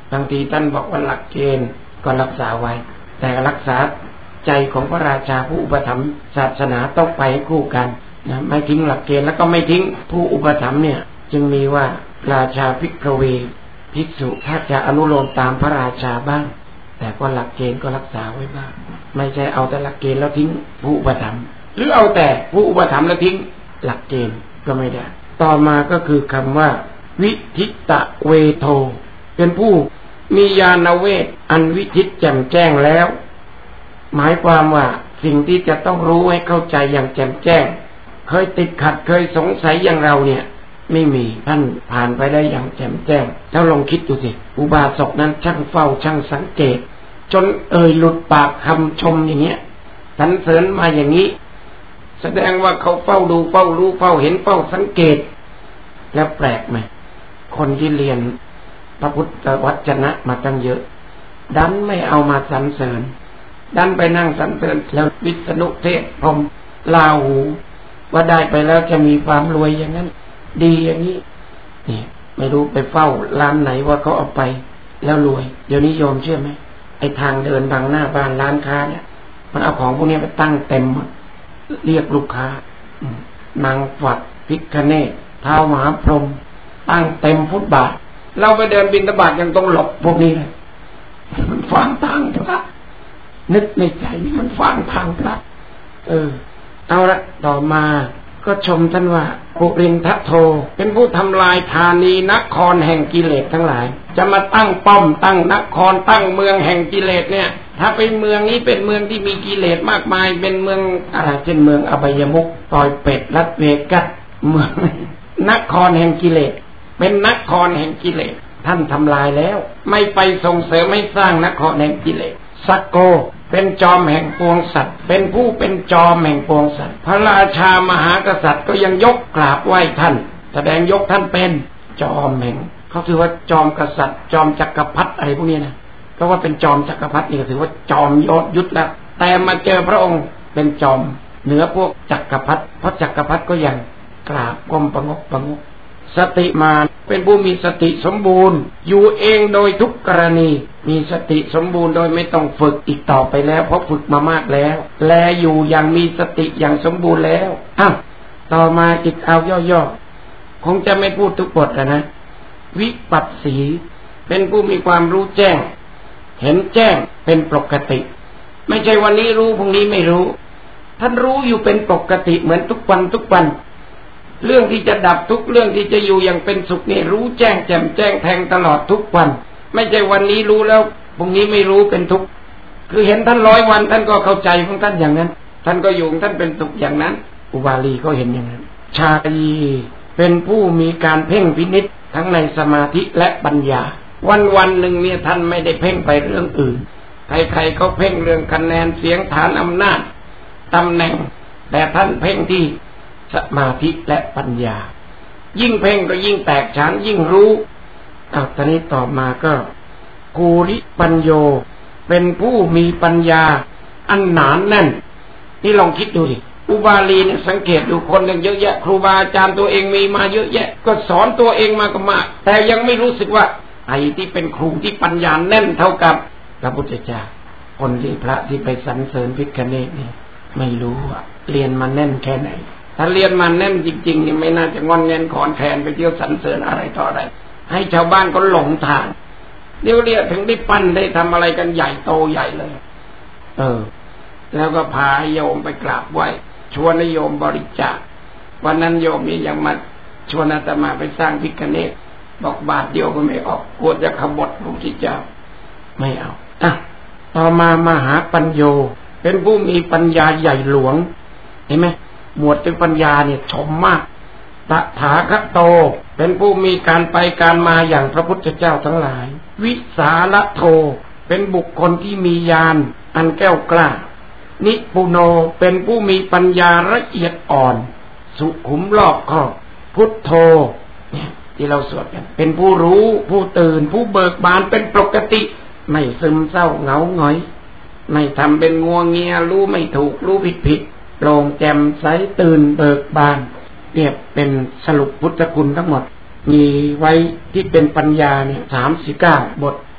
บางทีท่านบอกว่าหลักเกณฑ์ก็รักษาไว้แต่รักษาใจของพระราชาผู้อุปถัมภ์ศาสนาต้องไปคู่กันนะไม่ทิ้งหลักเกณฑ์แล้วก็ไม่ทิ้งผู้อุปถัมภ์เนี่ยจึงมีว่าราชาภิกขเวภิกษุถ้าจะอนุโลมตามพระราชาบ้างแต่ก็หลักเกณฑ์ก็รักษาไว้บ้างไม่ใช่เอาแต่หลักเกณฑ์แล้วทิ้งผู้อุปถัมภ์หรือเอาแต่ผู้อุปถัมภ์แล้วทิ้งหลักเกณฑ์ก็ไม่ได้ต่อมาก็คือคำว่าวิทิตะเวโทเป็นผู้มีญาณเวทอันวิทิตแจ่มแจ้งแล้วหมายความว่าสิ่งที่จะต้องรู้ให้เข้าใจอย่างแจ่มแจ้งเคยติดขัดเคยสงสัยอย่างเราเนี่ยไม่มีท่านผ่านไปได้อย่างแจ่มแจ้งถ้าลองคิดดูสิอุบาสกนั้นช่างเฝ้าช่างสังเกตจนหลุดปากคำชมอย่างเงี้ยสรรเสริญมาอย่างนี้แสดงว่าเขาเฝ้าดูเฝ้ารู้เฝ้าเห็นเฝ้าสังเกตแล้วแปลกไหมคนที่เรียนพระพุทธวจนะมาตั้งเยอะดันไม่เอามาสรรเสริญดันไปนั่งสรรเสริญแล้ววิษณุเทศพรหมลาหูว่าได้ไปแล้วจะมีความรวยอย่างนั้นดีอย่างนี้นี่ไม่รู้ไปเฝ้าร้านไหนว่าเขาเอาไปแล้วรวยเดี๋ยวนี้โยมเชื่อไหมไอ้ทางเดินทางหน้าบ้านร้านค้าเนี่ยมันเอาของพวกนี้ไปตั้งเต็มเรียกลูกค้านางฝัดภิกขเนศท้าวมหาพรหมตั้งเต็มฟุตบาทเราไปเดินบิณฑบาตยังต้องหลบพวกนี้เลยมันฟังทางพระนึกในใจนี่มันฟังทางพระเอาละต่อมาก็ชมท่านว่าปุรินทโทเป็นผู้ทำลายธานีนครแห่งกิเลสทั้งหลายจะมาตั้งป้อมตั้งนครตั้งเมืองแห่งกิเลสเนี่ยถ้าเป็นเมืองนี้เป็นเมืองที่มีกิเลสมากมายเป็นเมืองอะไรเช่นเมืองอบายมุขปอยเป็ดลัสเวกัสเมืองนครแห่งกิเลสเป็นนครแห่งกิเลสท่านทำลายแล้วไม่ไปส่งเสริมให้สร้างนครแห่งกิเลสสักโกเป็นจอมแห่งปวงสัตว์เป็นผู้เป็นจอมแห่งปวงสัตว์พระราชามหากษัตริย์ก็ยังยกกราบไหว้ท่านแสดงยกท่านเป็นจอมแห่งเขาถือว่าจอมกษัตริย์จอมจักรพรรดิอะไรพวกนี้นะก็ว่าเป็นจอมจักรพรรดินี่ก็ถือว่าจอมยศยุทธแล้วแต่มาเจอพระองค์เป็นจอมเหนือพวกจักรพรรดิเพราะจักรพรรดิก็ยังกราบก้มประงกประงกสติมาเป็นผู้มีสติสมบูรณ์อยู่เองโดยทุกกรณีมีสติสมบูรณ์โดยไม่ต้องฝึกอีกต่อไปแล้วเพราะฝึกมามากแล้วแลอยู่อย่างมีสติอย่างสมบูรณ์แล้วต่อมาอีกเอาย่อๆคงจะไม่พูดทุกบทนะวิปัสสีเป็นผู้มีความรู้แจ้งเห็นแจ้งเป็นปกติไม่ใช่วันนี้รู้พรุ่งนี้ไม่รู้ท่านรู้อยู่เป็นปกติเหมือนทุกวันเรื่องที่จะดับทุกเรื่องที่จะอยู่อย่างเป็นสุขนี่รู้แจ้งแจ่มแจ้งแทงตลอดทุกวันไม่ใช่วันนี้รู้แล้วพรุ่งนี้ไม่รู้เป็นทุกข์คือเห็นท่าน100 วันท่านก็เข้าใจของท่านอย่างนั้นท่านก็อยู่ท่านเป็นสุขอย่างนั้นอุบาลีก็เห็นอย่างนั้นชาลีเป็นผู้มีการเพ่งพินิจทั้งในสมาธิและปัญญาวันหนึ่งเนี่ยท่านไม่ได้เพ่งไปเรื่องอื่นใครๆก็เพ่งเรื่องคะแนนเสียงฐานอำนาจตำแหน่งแต่ท่านเพ่งที่สมาธิและปัญญายิ่งเพ่งก็ยิ่งแตกฉานยิ่งรู้ตอนนี้ต่อมาก็กูริปัญโยเป็นผู้มีปัญญาอันหนานแน่นนี่ลองคิดดูดิอุบาลีเนี่ยสังเกตดูคนเยอะแยะครูบาอาจารย์ตัวเองมีมาเยอะแยะก็สอนตัวเองมาก็มากแต่ยังไม่รู้สึกว่าไอ้ที่เป็นครูที่ปัญญาแน่นเท่ากับพระพุทธเจ้าคนที่พระที่ไปสรรเสริญภิกขเนศนี่ไม่รู้เรียนมาแน่นแค่ไหนถ้าเรียนมาแน่นจริงๆนี่ไม่น่าจะงอนแงนขอนแทนไปเที่ยวสรรเสริญอะไรต่ออะไรให้ชาวบ้านก็หลงทางเดี๋ยวเรียกถึงได้ปั้นได้ทำอะไรกันใหญ่โตใหญ่เลยแล้วก็พาโยมไปกราบไหว้ชวนโยมบริจาควันนั้นโยมนี่ยังมาชวนอาตมาไปสร้างภิกขเนศบอกบาทเดียวก็ไม่ออกกลัวจะขบฏพระพุทธเจ้าไม่เอาต่อมามหาปัญโยเป็นผู้มีปัญญาใหญ่หลวงเห็นไหมหมวดถึงปัญญาเนี่ยชมมากตถาคตโตเป็นผู้มีการไปการมาอย่างพระพุทธเจ้าทั้งหลายวิสาลโทเป็นบุคคลที่มีญาณอันแก้วกล้านิปุโนเป็นผู้มีปัญญาละเอียดอ่อนสุขุมรอบคอบพุทโธเนี่ยที่เราสวดกันเป็นผู้รู้ผู้ตื่นผู้เบิกบานเป็นปกติไม่ซึมเศร้าเหงาหงอยไม่ทำเป็นงัวเงียรู้ไม่ถูกรู้ผิดโปร่งแจ่มใสตื่นเบิกบานเนี่ยเป็นสรุปพุทธคุณทั้งหมดมีไว้ที่เป็นปัญญาเนี่ย39 บท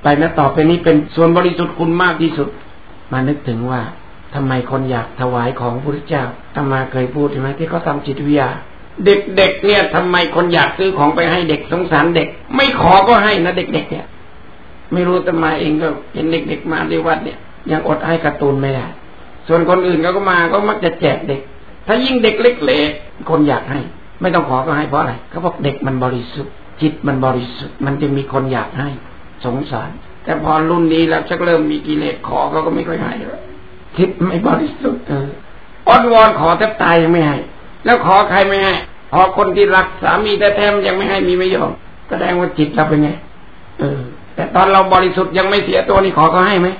ไปนะต่อไปนี้เป็นส่วนบริสุทธิ์คุณมากที่สุดมานึกถึงว่าทำไมคนอยากถวายของพระพุทธเจ้าอาตมาเคยพูดใช่ไหมที่เขาทำจิตวิทยาเด็กๆเนี่ยทำไมคนอยากซื้อของไปให้เด็กสงสารเด็กไม่ขอก็ให้นะเด็กๆเนี่ยไม่รู้อาตมาเองก็เห็นเด็กๆมาที่วัดเนี่ยยังอดให้การ์ตูนไม่ได้ส่วนคนอื่นก็มาก็มักจะแจกเด็กถ้ายิ่งเด็กเล็กๆคนอยากให้ไม่ต้องขอก็ให้เพราะอะไรเขาบอกเด็กมันบริสุทธิ์จิตมันบริสุทธิ์มันจะมีคนอยากให้สงสารแต่พอรุ่นนี้แล้วชักเริ่มมีกิเลสขอเขาก็ไม่ค่อยให้แล้วจิตไม่บริสุทธิ์อ้อนวอนขอแทบตายยังไม่ให้แล้วขอใครไม่ให้พอคนที่รักสามีแท้ๆยังไม่ให้มีไม่ยอมแสดงว่าจิตเราเป็นไงแต่ตอนเราบริสุทธิ์ยังไม่เสียตัวนี่ขอเขาให้ไหม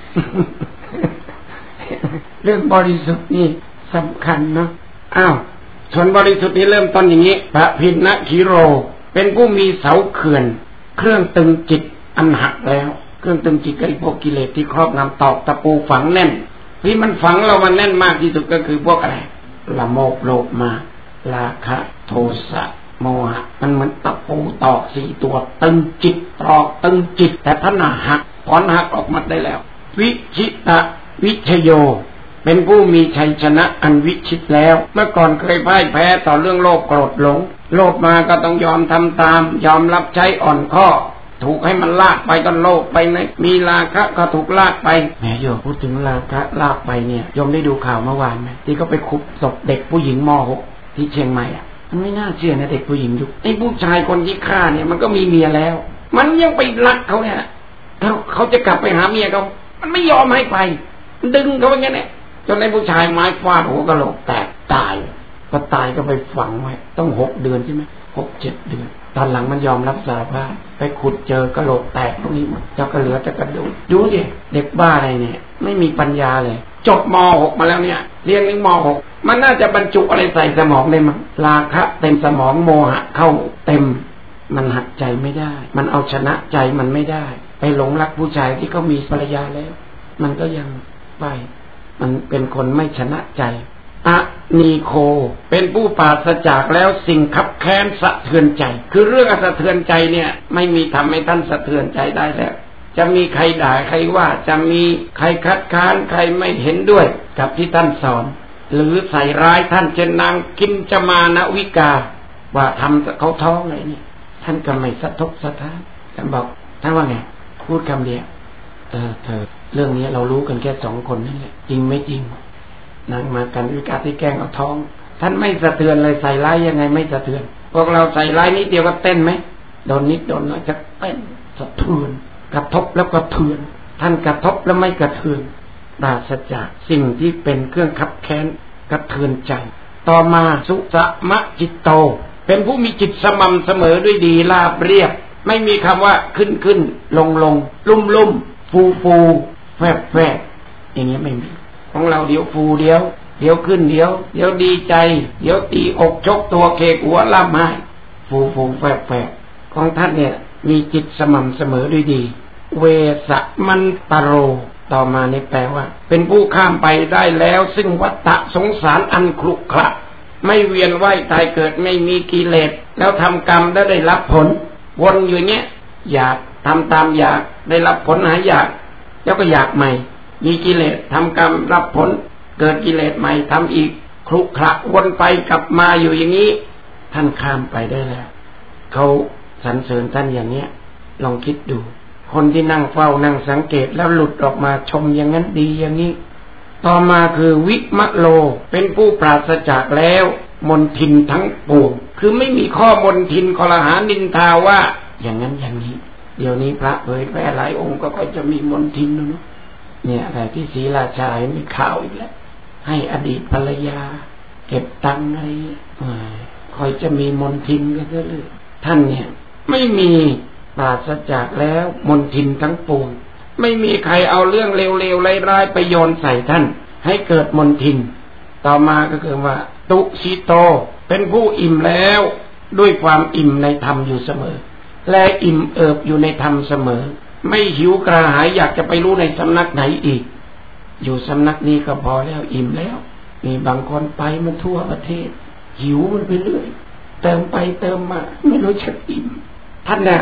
เรื่องบริสุทธิ์นี่สำคัญเนาะส่วนบริสุทธิ์นี่เริ่มต้นอย่างนี้พระพิณณคีโรเป็นผู้มีเสาเขื่อนเครื่องตึงจิตอันหักแล้วเครื่องตึงจิตก็ไอ้พวกกิเลสที่ครอบงำตอกตะปูฝังแน่นที่มันฝังเรามันแน่นมากที่สุดก็คือพวกอะไรละโมบโลภมาราคะโทสะโมหะมันเหมือนตะปูตอก4ตัวตึงจิตตอกตึงจิตแต่ท่านหักถอนหักออกมาได้แล้ววิชิตะวิชโยเป็นผู้มีชัยชนะอันวิชิตแล้วเมื่อก่อนเคยพ่ายแพ้ต่อเรื่องโลภโกรธหลงโลภมาก็ต้องยอมทำตามยอมรับใช้อ่อนข้อถูกให้มันลากไปก็โลภไปนะมีราคะก็ถูกลากไปแม่โยมพูดถึงราคะลากไปเนี่ยโยมได้ดูข่าวเมื่อวานไหมที่เขาไปขุดศพเด็กผู้หญิงม.6 ที่เชียงใหม่มันไม่น่าเชื่อนะเด็กผู้หญิงยุคไอ้ผู้ชายคนที่ฆ่าเนี่ยมันก็มีเมียแล้วมันยังไปรักเขาเนี่ยเขาจะกลับไปหาเมียเขามันไม่ยอมให้ไปดึงเขาอย่างเงี้ยเนี่ยจนไอ้ผู้ชายไม้ฟาดหัวกะโหลกแตกตายก็ตายก็ไปฝังไว้ต้อง6 เดือนใช่ไหม6-7 เดือนตอนหลังมันยอมรับสารภาพไปขุดเจอกะโหลกแตกตรงนี้หมดเจ้าก็เหลือแต่กระดูกดูดิเด็กบ้าอะไรเนี่ยไม่มีปัญญาเลยจบม.6 มาแล้วเนี่ยเรียนถึงม.6 มันน่าจะบรรจุอะไรใส่สมองได้มั้งราคะเต็มสมองโมหะเข้าเต็มมันหักใจไม่ได้มันเอาชนะใจมันไม่ได้ไปหลงรักผู้ชายที่เขามีภรรยาแล้วมันก็ยังไปมันเป็นคนไม่ชนะใจอะนีโคเป็นผู้ปราศจากแล้วสิ่งคับแค้นสะเทือนใจคือเรื่องสะเทือนใจเนี่ยไม่มีทำให้ท่านสะเทือนใจได้แล้วจะมีใครด่าใครว่าจะมีใครคัดค้านใครไม่เห็นด้วยกับที่ท่านสอนหรือใส่ร้ายท่านเช่นนางกิมจมานวิกาว่าทำเขาท้องอะไรเนี่ยท่านก็ไม่สะทกสะท้านท่านบอกท่านว่าไงพูดคำเดียวเธอเรื่องนี้เรารู้กันแค่2 คนนั่นแหละจริงไม่จริงนางมากันวิกาที่แกล้งเอาท้องท่านไม่สะเทือนเลยใส่ร้ายยังไงไม่สะเทือนพวกเราใส่ร้ายนิดเดียวก็เต้นไหมโดนนิดโดนหน่อยจะเต้นสะเทือนกระทบแล้วก็เทือนท่านกระทบแล้วไม่กระเทือนปราศจากสิ่งที่เป็นเครื่องคับแค้นกระเทือนใจต่อมาสุสมะจิตโตเป็นผู้มีจิตสม่ำเสมอด้วยดีราบเรียบไม่มีคำว่าขึ้นลงลุ่มฟูแฝบอย่างนี้ไม่มีของเราเดี๋ยวฟูเดี๋ยวขึ้นเดี๋ยวดีใจเดี๋ยวตีอกชกตัวเคกหัวล่ำไห้ฟูแฝบของท่านเนี่ยมีจิตสม่ำเสมอด้วยดีเวสมันตโรต่อมานี่แปลว่าเป็นผู้ข้ามไปได้แล้วซึ่งวัฏฏะสงสารอันครุขระไม่เวียนว่ายตายเกิดไม่มีกิเลสแล้วทำกรรมได้รับผลวนอยู่เนี้ยอยากทำตามอยากได้รับผลหายอยากแล้วก็อยากใหม่มีกิเลสทำกรรมรับผลเกิดกิเลสใหม่ทำอีกครุขระวนไปกลับมาอยู่อย่างนี้ท่านข้ามไปได้แล้วเขาสรรเสริญท่านอย่างเนี้ยลองคิดดูคนที่นั่งเฝ้านั่งสังเกตแล้วหลุดออกมาชมอย่างนั้นดีอย่างนี้ต่อมาคือวิมะโลเป็นผู้ปราศจากแล้วมนทินทั้งปวงคือไม่มีข้อมนทินคอลหานินทาว่าอย่างนั้นอย่างนี้เดี๋ยวนี้พระเผยแพร่หลายองค์ก็จะมีมนทินเนาะเนี่ยอะไรที่ศรีราชามีข่าวอีกแล้วให้อดีตภรรยาเก็บตังค์อะไรคอยจะมีมนทินกันเรื่อยท่านเนี่ยไม่มีปราศจากแล้วมนทินทั้งปวงไม่มีใครเอาเรื่องเลวๆร้ายๆไปโยนใส่ท่านให้เกิดมนทินต่อมาก็คือว่าตุสิโตเป็นผู้อิ่มแล้วด้วยความอิ่มในธรรมอยู่เสมอและอิ่มเอิบอยู่ในธรรมเสมอไม่หิวกระหายอยากจะไปรู้ในสำนักไหนอีกอยู่สำนักนี้ก็พอแล้วอิ่มแล้วมีบางคนไปมันทั่วประเทศหิวมันไปเรื่อยเติมไปเติมมาไม่รู้จะอิ่มท่านน่ะ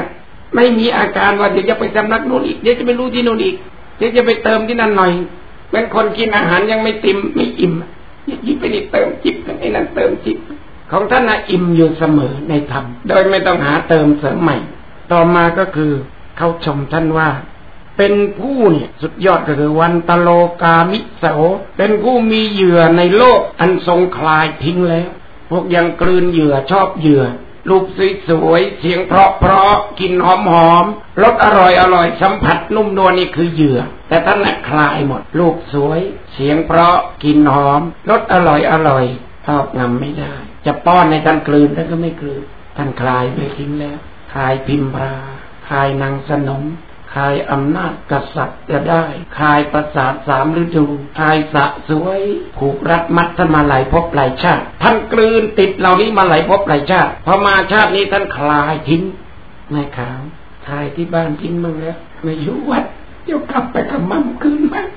ไม่มีอาการว่าเดี๋ยวจะไปสำนักนู้นอีกเดี๋ยวจะไปรู้ที่นู้นอีกเดี๋ยวจะไปเติมที่นั่นหน่อยเป็นคนกินอาหารยังไม่ติ่มไม่อิ่มยิบไปนี่เติมจิบไอ้นั่นเติมจิบของท่านน่ะอิ่มอยู่เสมอในธรรมโดยไม่ต้องหาเติมเสริมใหม่ต่อมาก็คือเขาชมท่านว่าเป็นผู้เนี่ยสุดยอดก็คือวันตโลกามิโสเป็นผู้มีเหยื่อในโลกอันทรงคลายทิ้งแล้วพวกยังกลืนเหยื่อชอบเหยื่อรูปสวยๆเสียงเพราะๆกลิ่นหอมๆรสอร่อยสัมผัสนุ่มนวลนี่คือเหยื่อแต่ท่านน่ะคลายหมดรูปสวยเสียงเพราะกลิ่นหอมรสอร่อยครอบงำไม่ได้จะป้อนในท่านกลืนท่านก็ไม่กลืนท่านคลายไปทิ้งแล้วคลายพิมพาคลายนางสนมคลายอำนาจกษัตริย์จะได้คลายประสาท3 ฤดูคลายสะสวยผูกรัดมัดท่านมาหลายภพหลายชาติท่านกลืนติดเหล่านี้มาหลายภพหลายชาติพอมาชาตินี้ท่านคลายทิ้งนายขาวคลายที่บ้านทิ้งมั่งแล้วไม่อยู่วัดเดี๋ยวกลับไปขมั่มคืนมา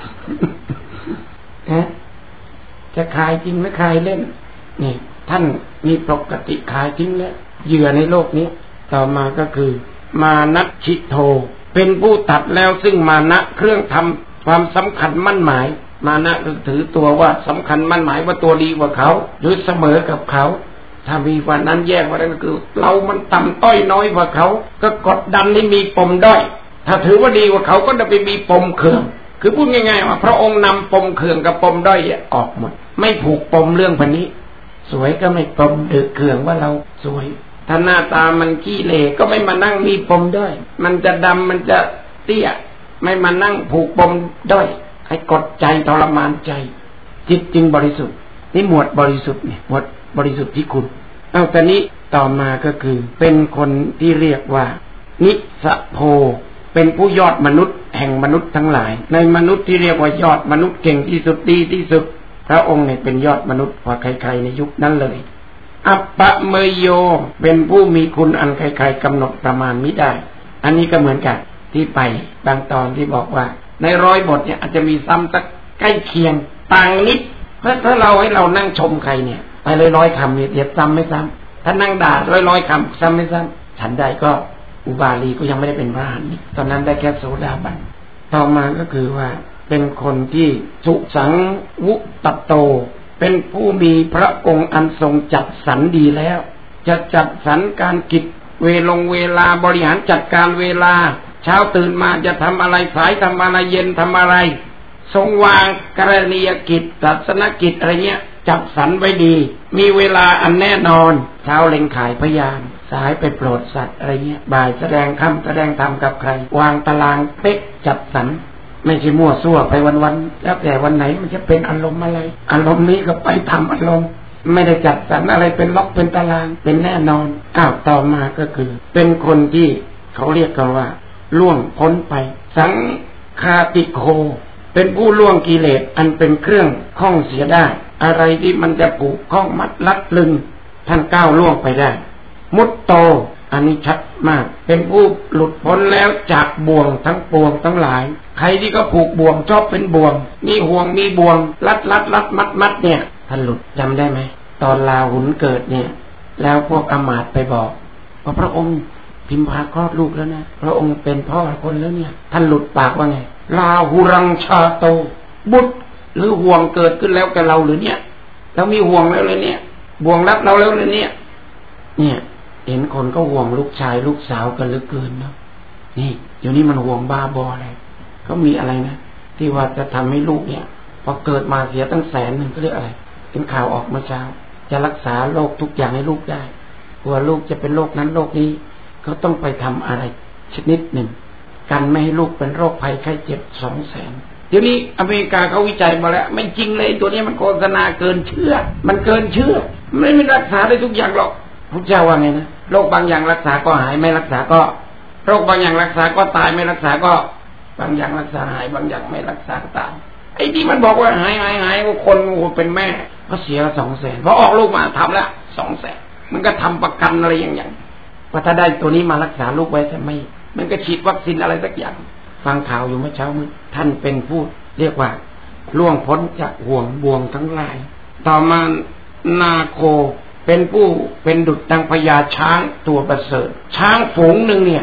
จะคลายจริงหรือคลายเล่นนี่ท่านมีปกติคลายทิ้งแล้วเหยื่อในโลกนี้ต่อมาก็คือมานัตชิโทเป็นผู้ตัดแล้วซึ่งมานะเครื่องทำความสำคัญมั่นหมายมานะถือตัวว่าสำคัญมั่นหมายว่าตัวดีกว่าเขาหรือเสมอกับเขาถ้ามีวันนั้นแยกว่าก็คือเรามันต่ำต้อยน้อยกว่าเขาก็กดดันให้มีปมด้อยถ้าถือว่าดีกว่าเขาก็จะไปมีปมเคืองคือพูดง่ายๆว่าพระองค์นำปมเคืองกับปมด้อยออกหมดไม่ผูกปมเรื่องพันนี้สวยก็ไม่ปมดึกเคืองว่าเราสวยถ้าหน้าตามันขี้เหร่ก็ไม่มานั่งมีปมด้อยมันจะดำมันจะเตี้ยไม่มานั่งผูกปมด้อยให้กดใจทรมานใจจิตจึงบริสุทธิ์นี่หมวดบริสุทธิ์เนี่ยหมวดบริสุทธิ์ที่คุณตอนนี้ต่อมาก็คือเป็นคนที่เรียกว่านิสโภเป็นผู้ยอดมนุษย์แห่งมนุษย์ทั้งหลายในมนุษย์ที่เรียกว่ายอดมนุษย์เก่งที่สุดดีที่สุดพระองค์เนี่ยเป็นยอดมนุษย์กว่าใครๆในยุคนั้นเลยอัปปะเมยโยเป็นผู้มีคุณอันใครๆกำหนดประมาณมิได้อันนี้ก็เหมือนกันที่ไปบางตอนที่บอกว่าใน100 บทเนี่ยอาจจะมีซ้ำสักใกล้เคียงต่างนิดเพราะถ้าเราให้เรานั่งชมใครเนี่ยไป100 คำเนี่ยเดี๋ยวซ้ำไม่ซ้ำถ้านั่งด่า100 คำซ้ำไม่ซ้ำฉันใดก็อุบาลีก็ยังไม่ได้เป็นพระอรหันต์นี่ตอนนั้นได้แค่โสดาบันต่อมาก็คือว่าเป็นคนที่สุสังวุตโตเป็นผู้มีพระองค์อันทรงจัดสรรดีแล้วจะจัดสรรการกิจเวลาบริหารจัดการเวลาเช้าตื่นมาจะทำอะไรสายทำอะไรเย็นทำอะไรทรงวางกรณียกิจศาสนกิจอะไรเงี้ยจัดสรรไว้ดีมีเวลาอันแน่นอนเช้าเล็งขายพยานสายไปโปรดสัตว์อะไรเงี้ยบ่ายแสดงธรรมแสดงธรรมกับใครวางตารางเป๊ะจัดสรรไม่ใช่มั่วซั่วไปวันๆแล้วแต่วันไหนมันจะเป็นอารมณ์อะไรอารมณ์นี้ก็ไปทำอารมณ์ไม่ได้จัดสรรอะไรเป็นล็อกเป็นตารางเป็นแน่นอนต่อมาก็คือเป็นคนที่เขาเรียกกันว่าล่วงพ้นไปสังคาติโคเป็นผู้ล่วงกิเลสอันเป็นเครื่องข้องเสียได้อะไรที่มันจะผูกข้องมัดลัดลึงท่านก้าวล่วงไปได้มุตโตอันนี้ชัดมากเป็นผู้หลุดพ้นแล้วจากบ่วงทั้งปวงทั้งหลายใครที่ก็ผูกบ่วงชอบเป็นบ่วงมีห่วงมีบ่วงลัดมัดเนี่ยท่านหลุดจำได้ไหมตอนลาหุนเกิดเนี่ยแล้วพวกอมาตย์ไปบอกว่าพระองค์พิมพาคลอดลูกแล้วนะพระองค์เป็นพ่อคนแล้วเนี่ยท่านหลุดปากว่าไงลาหุรังชาโตบุตรหรือห่วงเกิดขึ้นแล้วกับเราหรือเนี่ยเรามีห่วงแล้วเลยเนี่ยบ่วงรับเราแล้วเลยเนี่ยเห็นคนก็ห่วงลูกชายลูกสาวกันเหลือเกินเนาะนี่เดี๋ยวนี้มันห่วงบ้าบออะไรก็มีอะไรนะที่ว่าจะทำให้ลูกเนี่ยพอเกิดมาเสียตั้ง100,000ก็เรียกอะไรเป็นข่าวออกเมื่อเช้าจะรักษาโรคทุกอย่างให้ลูกได้กลัวลูกจะเป็นโรคนั้นโรคนี้เขาต้องไปทำอะไรชนิดหนึ่งกันไม่ให้ลูกเป็นโรคภัยไข้เจ็บ200,000เดี๋ยวนี้อเมริกาเขาวิจัยมาแล้วไม่จริงเลยตัวนี้มันโฆษณาเกินเชื่อมันเกินเชื่อไม่รักษาได้ทุกอย่างหรอกพระเจ้าว่าไงนะโรคบางอย่างรักษาก็หายไม่รักษาก็โรคบางอย่างรักษาก็ตายไม่รักษาก็บางอย่างรักษาหายบางอย่างไม่รักษาตายไอ้ที่มันบอกว่าหายว่าคนเป็นแม่ก็เสีย200,000พอออกลูกมาทำละ200,000มันก็ทำประกันอะไรอย่างว่าถ้าได้ตัวนี้มารักษาลูกไว้แต่ไม่มันก็ฉีดวัคซีนอะไรสักอย่างฟังข่าวอยู่เมื่อเช้ามืดท่านเป็นผู้เรียกว่าล่วงพ้นจากห่วงบ่วงทั้งหลายต่อมานาโคเป็นผู้เป็นดุจดังพญาช้างตัวประเสริฐช้างฝูงหนึ่งเนี่ย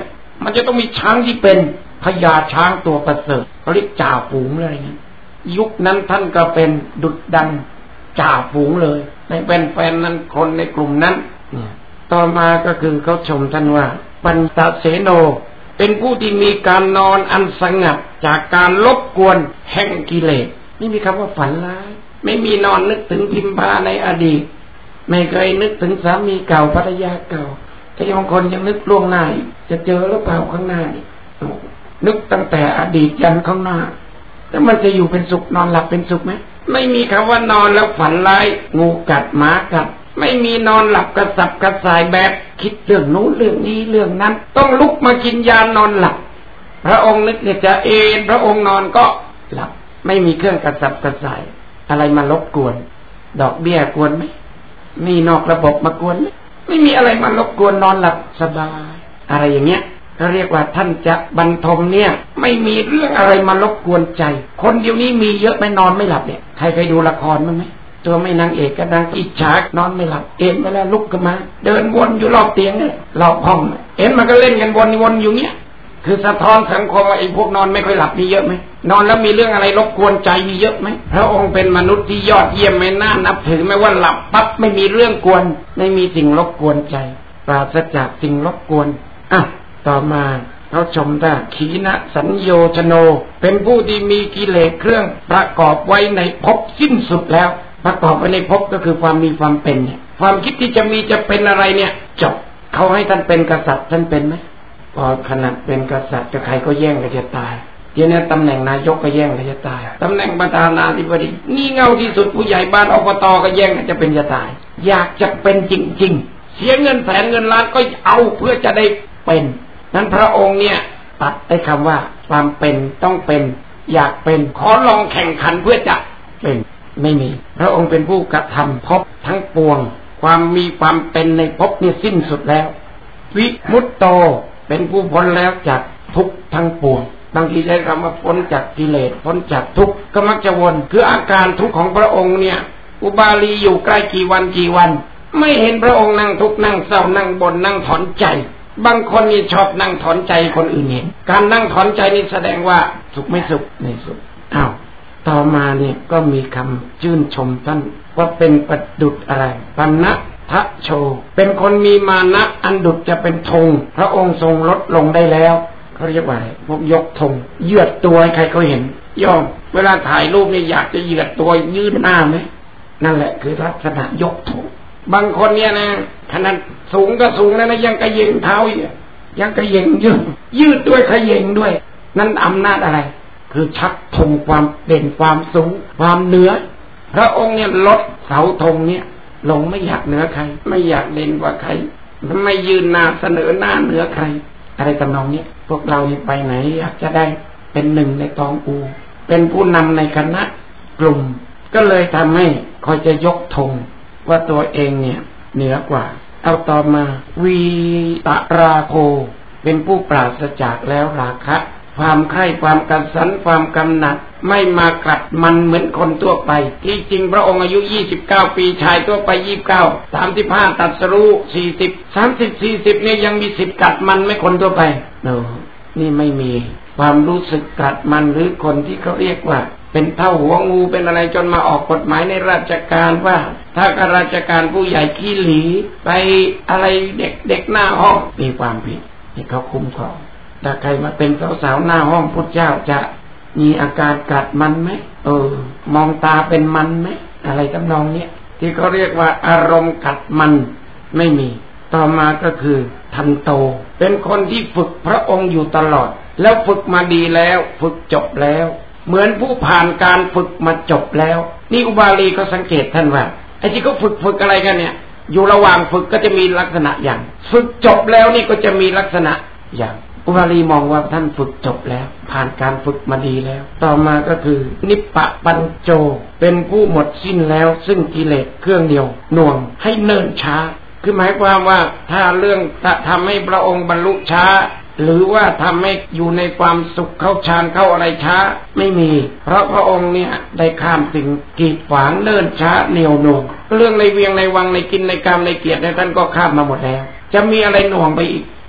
มันจะต้องมีช้างที่เป็นพญาช้างตัวประเสริฐเขาเรียกจ่าฝูงเลยนะยุคนั้นท่านก็เป็นดุจดังจ่าฝูงเลยในแฟนนั้นคนในกลุ่มนั้นต่อมาก็คือเขาชมท่านว่าปัญจเสโนเป็นผู้ที่มีการนอนอันสงัดจากการรบกวนแห่งกิเลสไม่มีคำว่าฝันร้ายไม่มีนอนนึกถึงพิมพาในอดีตไม่เคยนึกถึงสามีเก่าภรรยาเก่าแต่บางคนยังนึกล่วงหน้าจะเจอหรือเปล่าข้างหน้านึกตั้งแต่อดีตยันข้างหน้าแล้วมันจะอยู่เป็นสุขนอนหลับเป็นสุขไหมไม่มีคำว่านอนแล้วฝันร้ายงูกัดหมากัดไม่มีนอนหลับกระสับกระส่ายแบบคิดเรื่องนู้นเรื่องนี้เรื่องนั้นต้องลุกมากินยานอนหลับพระองค์นึกเนี่ยจะเอนพระองค์นอนก็หลับไม่มีเครื่องกระสับกระส่ายอะไรมารบกวนดอกเบี้ยกวนไหมมีนอกระบบมากวนไหมไม่มีอะไรมารบกวนนอนหลับสบายอะไรอย่างเงี้ยเขาเรียกว่าท่านจะบรรทมเนี่ยไม่มีเรื่องอะไรมารบกวนใจคนเดี๋ยวนี้มีเยอะไม่นอนไม่หลับเนี่ยใครเคยดูละครมั้ยไหมตัวไม่นางเอกก็นางอิจฉานอนไม่หลับเอ็นไปแล้วลุกขึ้นมาเดินวนอยู่รอบเตียงเนี่ยรอบห้องเอ็นมันก็เล่นกันวนอยู่เนี่ยคือสะท้อนสังคมว่าไอ้พวกนอนไม่ค่อยหลับมีเยอะไหมนอนแล้วมีเรื่องอะไรรบกวนใจมีเยอะไหมพระองค์เป็นมนุษย์ที่ยอดเยี่ยมไม่น่านับถือไม่ว่าหลับปั๊บไม่มีเรื่องกวนไม่มีสิ่งรบกวนใจปราศจากสิ่งรบกวนต่อมาเขาชมว่าขีณสัญโยชโนเป็นผู้ที่มีกิเลสเครื่องประกอบไว้ในภพสิ้นสุดแล้วประกอบไว้ในภพก็คือความมีความเป็นเนี่ยความคิดที่จะมีจะเป็นอะไรเนี่ยจบเขาให้ท่านเป็นกษัตริย์ท่านเป็นไหมพอขนาดเป็นกษัตริย์ใครก็แย่งกันจะตายทีนี้ตำแหน่งนายกก็แย่งกันจะตายตำแหน่งประธานาธิบดีนี่เง่าที่สุดผู้ใหญ่บ้านอบตก็แย่งกันจะเป็นจะตายอยากจะเป็นจริงๆเสียเงินแสนเงินล้านก็เอาเพื่อจะได้เป็นนั้นพระองค์เนี่ยตัดไอ้คำว่าความเป็นต้องเป็นอยากเป็นขอลองแข่งขันเพื่อจะเป็นไม่มีพระองค์เป็นผู้กระทำภพทั้งปวงความมีความเป็นในภพนี้สิ้นสุดแล้ววิมุตโตเป็นผู้พ้นแล้วจากทุกข์ทั้งปวงบางทีใช้คำว่าพ้นจากกิเลสพ้นจากทุกข์ก็มักจะวนคืออาการทุกข์ของพระองค์เนี่ยอุบาลีอยู่ใกล้กี่วันไม่เห็นพระองค์นั่งทุกข์นั่งเศร้านั่งบ่นนั่งถอนใจบางคนนี่ชอบนั่งถอนใจคนอื่นเห็นการนั่งถอนใจนี่แสดงว่าสุขไม่สุขไม่สุขต่อมาเนี่ยก็มีคำชื่นชมท่านว่าเป็นประดุจอะไรปัณณทะโชเป็นคนมีมานะอันดุจจะเป็นธงพระองค์ทรงลดลงได้แล้วเขาเรียกว่าพวกยกธงเยือดตัวให้ใครเขาเห็นยอมเวลาถ่ายรูปนี่อยากจะเยือดตัวยืดหน้าไหมนั่นแหละคือลักษณะยกธงบางคนเนี่ยนะขนาดสูงก็สูงแล้วนะยังกระเยงเท้าอยู่ยังกระเยงยืดด้วยขยงด้วยนั่นอำนาจอะไรคือชักธงความเด่นความสูงความเหนือพระองค์เนี่ยลดเสาธงเนี่ยลงไม่อยากเหนือใครไม่อยากเด่นกว่าใครไม่ยืนหน้าเสนอหน้าเหนือใครอะไรทำนองนี้พวกเราไปไหนอยากจะได้เป็นหนึ่งในกองอูเป็นผู้นำในคณะกลุ่มก็เลยทำให้คอยจะยกธงว่าตัวเองเนี่ยเหนือกว่าเอาต่อมาวีตราโคเป็นผู้ปราศจากแล้วราคะความใคร่ความกำสันความกำหนัดไม่มากัดมันเหมือนคนทั่วไปที่จริงพระองค์อายุ29ปีชายทั่วไป29 35ตรัสรู้40 30 40เนี่ยยังมี10กัดมันไม่คนทั่วไปนี่ไม่มีความรู้สึกกัดมันหรือคนที่เขาเรียกว่าเป็นเท่าหัวงูเป็นอะไรจนมาออกกฎหมายในราชการว่าถ้าข้าราชการผู้ใหญ่ขี้หลีไปอะไรเด็กหน้าห้องมีความผิดที่เขาคุ้มครองถ้าใครมาเป็นสาวๆหน้าห้องพุทธเจ้าจะมีอาการกัดมันไหมมองตาเป็นมันไหมอะไรทำนองนี้ที่เขาเรียกว่าอารมณ์กัดมันไม่มีต่อมาก็คือทันโตเป็นคนที่ฝึกพระองค์อยู่ตลอดแล้วฝึกมาดีแล้วฝึกจบแล้วเหมือนผู้ผ่านการฝึกมาจบแล้วนี่อุบาลีก็สังเกตท่านว่าไอ้ที่เขาฝึกอะไรกันเนี่ยอยู่ระหว่างฝึกก็จะมีลักษณะอย่างฝึกจบแล้วนี่ก็จะมีลักษณะอย่างอุบาลีมองว่าท่านฝึกจบแล้วผ่านการฝึกมาดีแล้วต่อมาก็คือนิปปะปัญโจเป็นผู้หมดสิ้นแล้วซึ่งกิเลสเครื่องเดียวหน่วงให้เนิ่นช้าคือหมายความว่าถ้าเรื่องทำให้พระองค์บรรลุช้าหรือว่าทำให้อยู่ในความสุขเข้าฌานเข้าอะไรช้าไม่มีเพราะพระองค์เนี่ยได้ข้ามสิ่งกีดขวางเนิ่นช้าเหนียวหน่วงเรื่องในเวียงในวังในกินในกามในเกียรติในท่านก็ข้ามมาหมดแล้วจะมีอะไรหน่วงไปอีก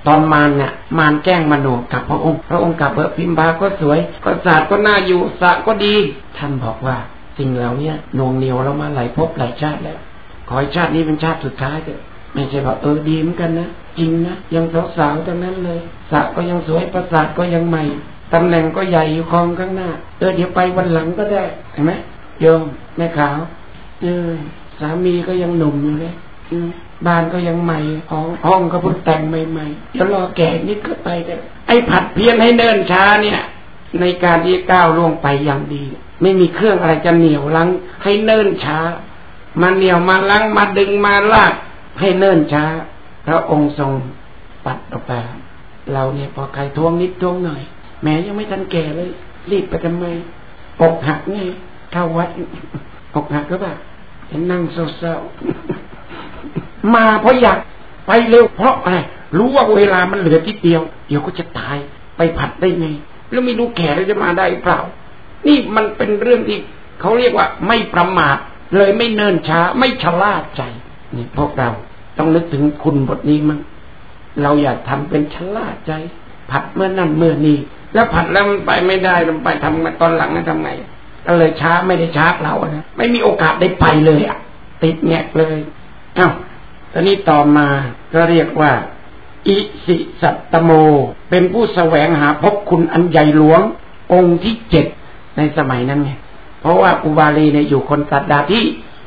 ตอนมารเนี่ยมารแกล้งมโนกับพระองค์กลับพิมพาก็สวยปราสาทก็น่าอยู่สระก็ดีท่านบอกว่าสิ่งเหล่านี้นวงเหนียวเรามาหลายภพหลายชาติแล้วขอให้ชาตินี้เป็นชาติสุดท้ายเถอะไม่ใช่ว่าดีเหมือนกันนะจริงนะยังสาวๆทั้งนั้นเลยสระก็ยังสวยปราสาทก็ยังใหม่ตำแหน่งก็ใหญ่อยู่ครองข้างหน้าเดี๋ยวไปวันหลังก็ได้เห็นไหมโยมแม่ขาวสามีก็ยังหนุ่มอยู่เลยบ้านก็ยังใหม่ห้องก็เพิ่งแต่งใหม่ๆจะรอแก่นิดก็ไปกันไอ้ผัดเพี้ยนให้เนิ่นช้าเนี่ยในการที่ก้าวล่วงไปอย่างดีไม่มีเครื่องอะไรจะเหนี่ยวรั้งให้เนิ่นช้ามาเหนี่ยวมารั้งมาดึงมาลากให้เนิ่นช้าพระองค์ทรงปัดออกไปเราเนี่ยพอใครทวงนิดทวงหน่อยแม้ยังไม่ทันแก่เลยรีบไปทำไมอกหักไงเข้าวัดอกหักก็แบบนั่งเศร้าๆมาเพราะอยากไปเร็วเพราะอะไรรู้ว่าเวลามันเหลือทีเดียวเดี๋ยวก็จะตายไปผัดได้ไงแล้วไม่รู้แก่แล้วจะมาได้เปล่านี่มันเป็นเรื่องที่เขาเรียกว่าไม่ประมาทเลยไม่เนิ่นช้าไม่ชะล่าใจนี่พวกเราต้องนึกถึงคุณบทนี้มั้งเราอย่าทำเป็นชะล่าใจผัดเมื่อนั่นเมื่อนี้แล้วผัดแล้วมันไปไม่ได้มันไปทำตอนหลังนั้นทำไงก็เลยช้าไม่ได้ช้าเรานะไม่มีโอกาสได้ไปเลยอ่ะติดแงกเลยตอนนี้ต่อมาก็เรียกว่าอิสิสัตตโมเป็นผู้แสวงหาพบคุณอันใหญ่หลวงองค์ที่7ในสมัยนั้นไงเพราะว่าอุบาลีเนี่ยอยู่คนสัตดาที่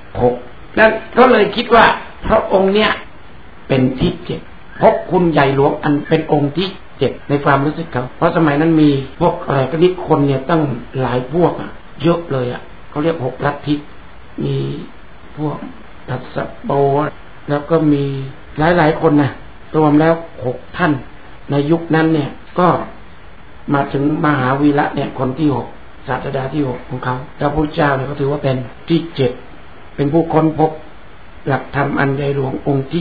6นั่นก็เลยคิดว่าพระองค์เนี่ยเป็นที่7พบคุณใหญ่หลวงอันเป็นองค์ที่7ในความรู้สึกเขาเพราะสมัยนั้นมีพวกอะไรก็นิคนเนี่ยตั้งหลายพวกเยอะเลยเขาเรียก6ลัทธิมีพวกทัสสะโปแล้วก็มีหลายคนนะรวมแล้ว6ท่านในยุคนั้นเนี่ยก็มาถึงมหาวีระเนี่ยคนที่6ศาสดาที่6ของเขาพระพุทธเจ้าเนี่ยเขาถือว่าเป็นที่7เป็นผู้ค้นพบหลักธรรมอันใหญ่หลวงองค์ที่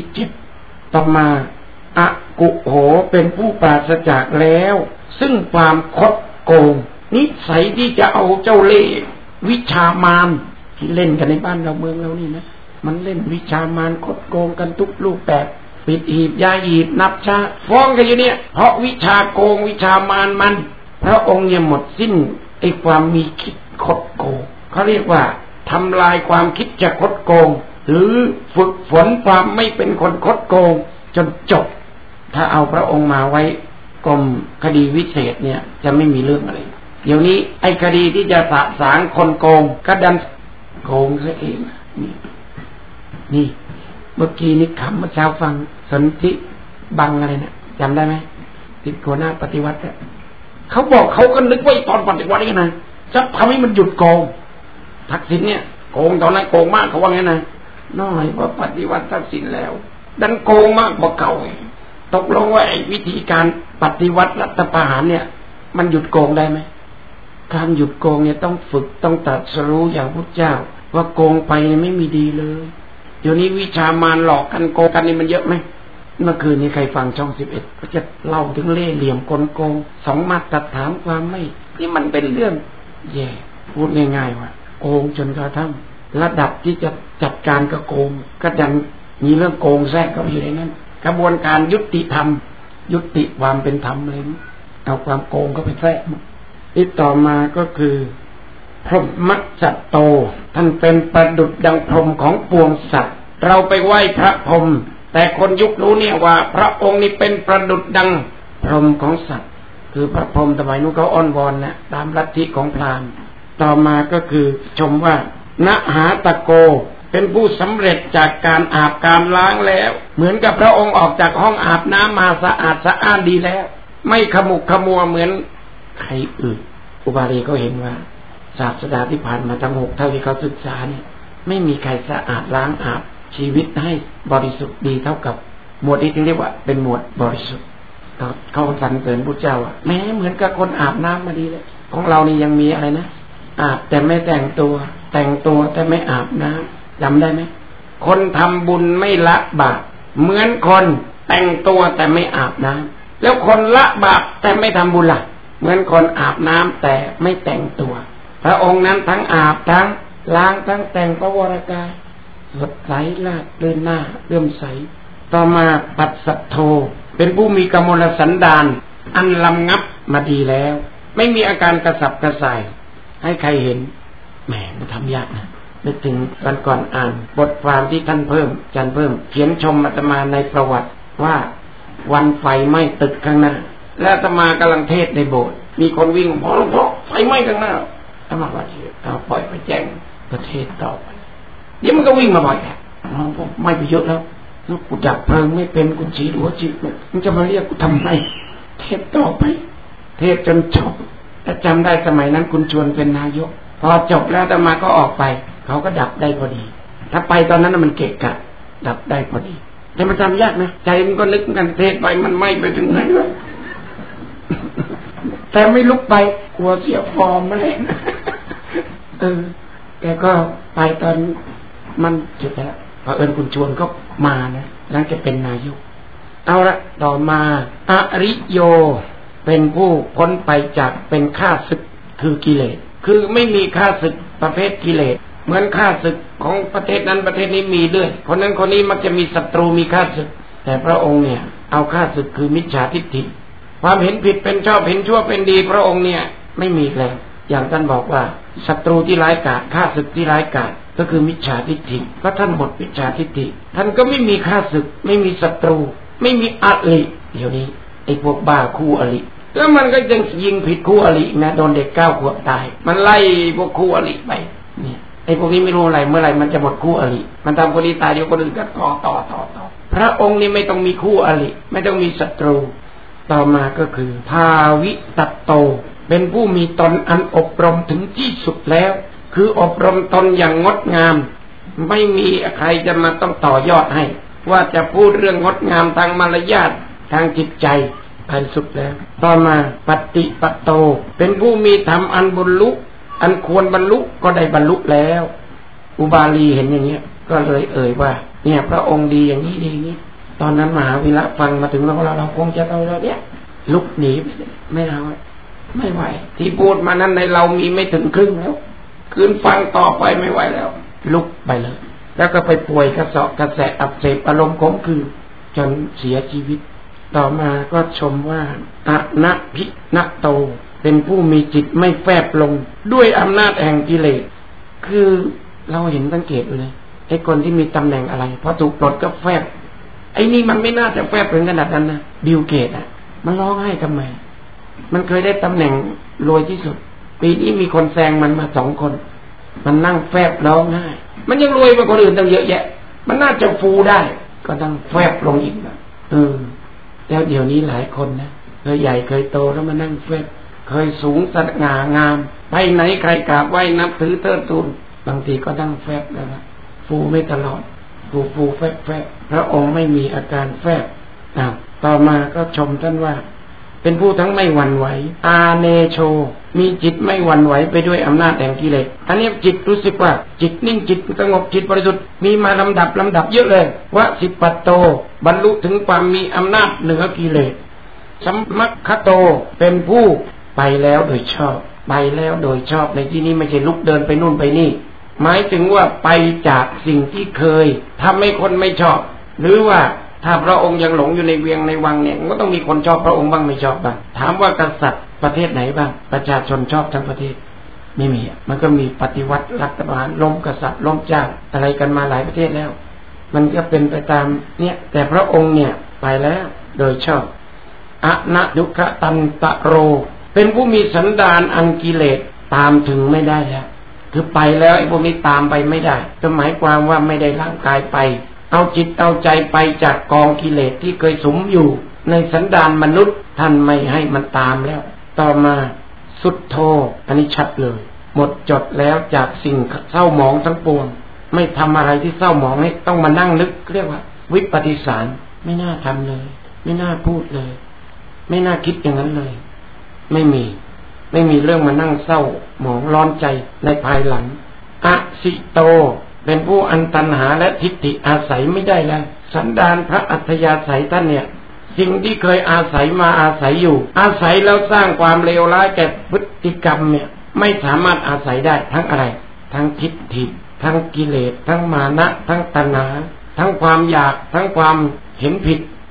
7ต่อมาอะกุโหเป็นผู้ปราศจากแล้วซึ่งความคดโกงนิสัยที่จะเอาเจ้าเล่ห์วิชามารที่เล่นกันในบ้านเราเมืองเรานี่นะมันเล่นวิชามารคดโกงกันทุกรูปแบบปิดหีบย้ายหีบนับช้าฟ้องกันอยู่เนี่ยเพราะวิชาโกงวิชามารมันพระองค์เนี่ยหมดสิ้นไอ้ความมีคิดคดโกงเขาเรียกว่าทำลายความคิดจะคดโกงหรือฝึกฝนความไม่เป็นคนคดโกงจนจบถ้าเอาพระองค์มาไว้กรมคดีวิเศษเนี่ยจะไม่มีเรื่องอะไรเดี๋ยวนี้ไอ้คดีที่จะสะสางคนโกงก็ดันโกงซะเองนี่เมื่อกี้นี่ขำเมื่อเช้าฟังสนธิบังอะไรเนี่ยจำได้ไหมติดโคนาปฏิวัติเขาบอกเขาก็นึกว่าตอนปฏิวัตินี่นะจะทำให้มันหยุดโกงทักษิณเนี่ยโกงตอนนั้นโกงมากเขาว่าไงนะน้อยว่าปฏิวัติทักษิณแล้วดันโกงมากกว่าเก่าตกลงว่าไอ้วิธีการปฏิวัติรัฐประหารเนี่ยมันหยุดโกงได้ไหมการหยุดโกงเนี่ยต้องฝึกต้องตรัสรู้อย่างพุทธเจ้าว่าโกงไปเนี่ยไม่มีดีเลยเดี๋ยวนี้วิชามารหลอกกันโกงกันนี่มันเยอะไหมเมื่อคืนนี้ใครฟังช่อง11ก็จะเล่าถึงเล่ห์เหลี่ยมกลโกง2มาตรฐานความไม่นี่มันเป็นเรื่องแย่พูดง่ายๆว่าโกงจนกระทั่งระดับที่จะจัดการกับโกงก็ยังมีเรื่องโกงแทรกเข้าอยู่ในนั้นกระบวนการยุติธรรมยุติความเป็นธรรมเลยเอาความโกงเข้าไปแทรกอีกต่อมาก็คือพรหมสัตโตท่านเป็นประดุจดังพรหมของปวงสัตว์เราไปไหว้พระพรหมแต่คนยุครู้เนี่ยว่าพระองค์นี้เป็นประดุจดังพรหมของสัตว์คือพระพรหมสมัยนู้นเขาอ้อนวอนนะตามลัทธิของพราหมณ์ต่อมาก็คือชมว่านะหาตะโกเป็นผู้สำเร็จจากการอาบการล้างแล้วเหมือนกับพระองค์ออกจากห้องอาบน้ำมาสะอาดสะอ้านดีแล้วไม่ขมุกขมัวเหมือนใครอื่นอุบาลีก็เห็นว่าศาสดาที่ผ่านมาทั้ง6เท่าที่เขาศึกษาเนี่ยไม่มีใครสะอาดล้างอาบชีวิตให้บริสุทธิ์ดีเท่ากับหมวดนี้ที่เรียกว่าเป็นหมวดบริสุทธิ์เขาสรรเสริญพุทธเจ้าแม้เหมือนกับคนอาบน้ำมาดีเลยของเรานี่ยังมีอะไรนะอาบแต่ไม่แต่งตัวแต่งตัวแต่ไม่อาบน้ำจำได้ไหมคนทำบุญไม่ละบาปเหมือนคนแต่งตัวแต่ไม่อาบน้ำแล้วคนละบาปแต่ไม่ทำบุญล่ะเหมือนคนอาบน้ำแต่ไม่แต่งตัวพระองค์นั้นทั้งอาบทั้งล้างทั้งแต่งพระวรกายสดใสลาดเลื่อนหน้าเลื่อมใสต่อมาปัสสัทโธเป็นผู้มีกมลสันดานอันลำงับมาดีแล้วไม่มีอาการกระสับกระส่ายให้ใครเห็นแหมมันทำยากนะนึกถึงวันก่อนอ่านบทความที่ท่านเพิ่มอาจารย์เพิ่มเขียนชมอาตมาในประวัติว่าวันไฟไหม้ตึกข้างหน้าและอาตมากำลังเทศในโบสถ์มีคนวิ่งพอหลวงพ่อไฟไหม้ข้างหน้าอาตมาว่าเอาปล่อยไปแจ้งประเทศต่อไปเดี๋ยวมันก็วิ่งมาบ่อยแหละหลวงพ่อไหม้ไปเยอะแล้วกูดับเพลิงไม่เป็นกูฉีดหัวฉีดมันจะมาเรียกกูทำไมเทศต่อไปเทศจนจบแต่จำได้สมัยนั้นคุณชวนเป็นนายกพอจบแล้วอาตมาก็ออกไปเขาก็ดับได้พอดีถ้าไปตอนนั้นมันเกะกะดับได้พอดีแต่มันทำยากนะใจมันก็นึกกันเทศไปมันไหม้ไปถึงไหนวะแต่ไม่ลุกไปกลัวเสียฟอร์มมาเลยแกก็ไปตอนมันจุดแล้วพอคุณชวนก็มานะหลังจะเป็นนายกเอาละต่อมาอริโยเป็นผู้พ้นไปจากเป็นข้าศึกคือกิเลสคือไม่มีข้าศึกประเภทกิเลสเหมือนข้าศึกของประเทศนั้นประเทศนี้มีด้วยคนนั้นคนนี้มักจะมีศัตรูมีข้าศึกแต่พระองค์เนี่ยเอาข้าศึกคือมิจฉาทิฏฐิความเห็นผิดเป็นชอบเห็นชั่วเป็นดีพระองค์เนี่ยไม่มีแล้วอย่างท่านบอกว่าศัตรูที่ร้ายกาจข้าศึกที่ร้ายกาจก็คือมิจฉาทิฏฐิก็ท่านหมดมิจฉาทิฏฐิท่านก็ไม่มีข้าศึกไม่มีศัตรูไม่มีอริเดี๋ยวนี้ไอ้พวกบ้าคู่อริแล้วมันก็ยังยิงผิดคู่อรินะโดนเด็ก9 ขวบตายมันไล่พวกคู่อริไปเนี่ยไอ้พวกนี้ไม่รู้อะไรเมื่อไหร่มันจะหมดคู่อริมันทำคนนี้ตายเดี๋ยวคนอื่นก็ต่อพระองค์นี่ไม่ต้องมีคู่อริไม่ต้องมีศัตรูต่อมาก็คือภาวิตัตโตเป็นผู้มีตนอันอบรมถึงที่สุดแล้วคืออบรมตนอย่างงดงามไม่มีใครจะมาต้องต่อยอดให้ว่าจะพูดเรื่องงดงามทางมารยาททางจิตใจอันสุดแล้วต่อมาปฏิปัตโตเป็นผู้มีธรรมอันบรรลุอันควรบรรลุก็ได้บรรลุแล้วอุบาลีเห็นอย่างเงี้ยก็เลยว่าเนี่ยพระองค์ดีอย่างนี้ดีนี้ตอนนั้นมหาวิระฟังมาถึงเราคงจะเอาเราเนี่ยลุกหนีไม่เอาไม่ไหวที่พูดมานั้นในเรามีไม่ถึงครึ่งแล้วคืนฟังต่อไปไม่ไหวแล้วลุกไปเลยแล้วก็ไปป่วยกระเสาะกระแสอักเสบอารมณ์ขมขื่นจนเสียชีวิตต่อมาก็ชมว่าอนัพิณโตเป็นผู้มีจิตไม่แฝบลงด้วยอำนาจแห่งกิเลสคือเราเห็นสังเกตเลยไอ้คนที่มีตำแหน่งอะไรพอถูกปลดก็แฝบไอ้นี่มันไม่น่าจะแฝบถึงขนาดนั้นนะบิลเกตมันร้องไห้ทำไมมันเคยได้ตำแหน่งรวยที่สุดปีนี้มีคนแซงมันมา2 คนมันนั่งแฝบร้องไห้มันยังรวยกว่าคนอื่นตั้งเยอะแยะมันน่าจะฟูได้ก็ต้องแฝบลงอีกแล้วเดี๋ยวนี้หลายคนนะเคยใหญ่เคยโตแล้วมานั่งแฝบเคยสูงสง่างามไปไหนใครกราบไหว้นับถือเทิดทูนบางทีก็นั่งแฝบแล้วนะฟูไม่ตลอดฟูแฝบพระองค์ไม่มีอาการแฝบต่อมาก็ชมท่านว่าเป็นผู้ทั้งไม่หวั่นไหวอาเนโชมีจิตไม่หวั่นไหวไปด้วยอำนาจแห่งกิเลสอันนี้จิตรู้สึกว่าจิตนิ่งจิตสงบจิตบริสุทธิ์มีมาลำดับเยอะเลยวะสิปัตโตบรรลุถึงความมีอำนาจเหนือกิเลสสัมมัคคโตเป็นผู้ไปแล้วโดยชอบไปแล้วโดยชอบในที่นี้ไม่ใช่ลุกเดินไปนู่นไปนี่หมายถึงว่าไปจากสิ่งที่เคยทำให้คนไม่ชอบหรือว่าถ้าพระองค์ยังหลงอยู่ในเวียงในวังเนี่ยก็ต้องมีคนชอบพระองค์บ้างไม่ชอบบ้างถามว่ากษัตริย์ประเทศไหนบ้างประชาชนชอบทั้งประเทศไม่มีมันก็มีปฏิวัติรัฐประหารล้มกษัตริย์ล้มเจ้าอะไรกันมาหลายประเทศแล้วมันก็เป็นไปตามเนี่ยแต่พระองค์เนี่ยไปแล้วโดยชอบอนะยุคตันตะโรเป็นผู้มีสันดานอันกิเลสตามถึงไม่ได้แล้วคือไปแล้วไอ้พวกนี้ตามไปไม่ได้ก็หมายความว่าไม่ได้ร่างกายไปเอาจิตเอาใจไปจากกองกิเลสที่เคยสุมอยู่ในสันดานมนุษย์ท่านไม่ให้มันตามแล้วต่อมาสุดโทอันนี้ชัดเลยหมดจดแล้วจากสิ่งเศร้าหมองทั้งปวงไม่ทำอะไรที่เศร้าหมองให้ต้องมานั่งนึกเรียกว่าวิปฏิสารไม่น่าทำเลยไม่น่าพูดเลยไม่น่าคิดอย่างนั้นเลยไม่มีเรื่องมานั่งเศร้าหมองร้อนใจในภายหลังอสิโตเป็นผู้อันตัณหาและทิฏฐิอาศัยไม่ได้แล้วสันดานพระอัธยาศัยท่านเนี่ยสิ่งที่เคยอาศัยมาอาศัยอยู่อาศัยแล้วสร้างความเลวร้ายแก่พฤติกรรมเนี่ยไม่สามารถอาศัยได้ทั้งอะไรทั้งทิฏฐิทั้งกิเลสทั้งมานะทั้งตัณหาทั้งความอยากทั้งความเห็นผิด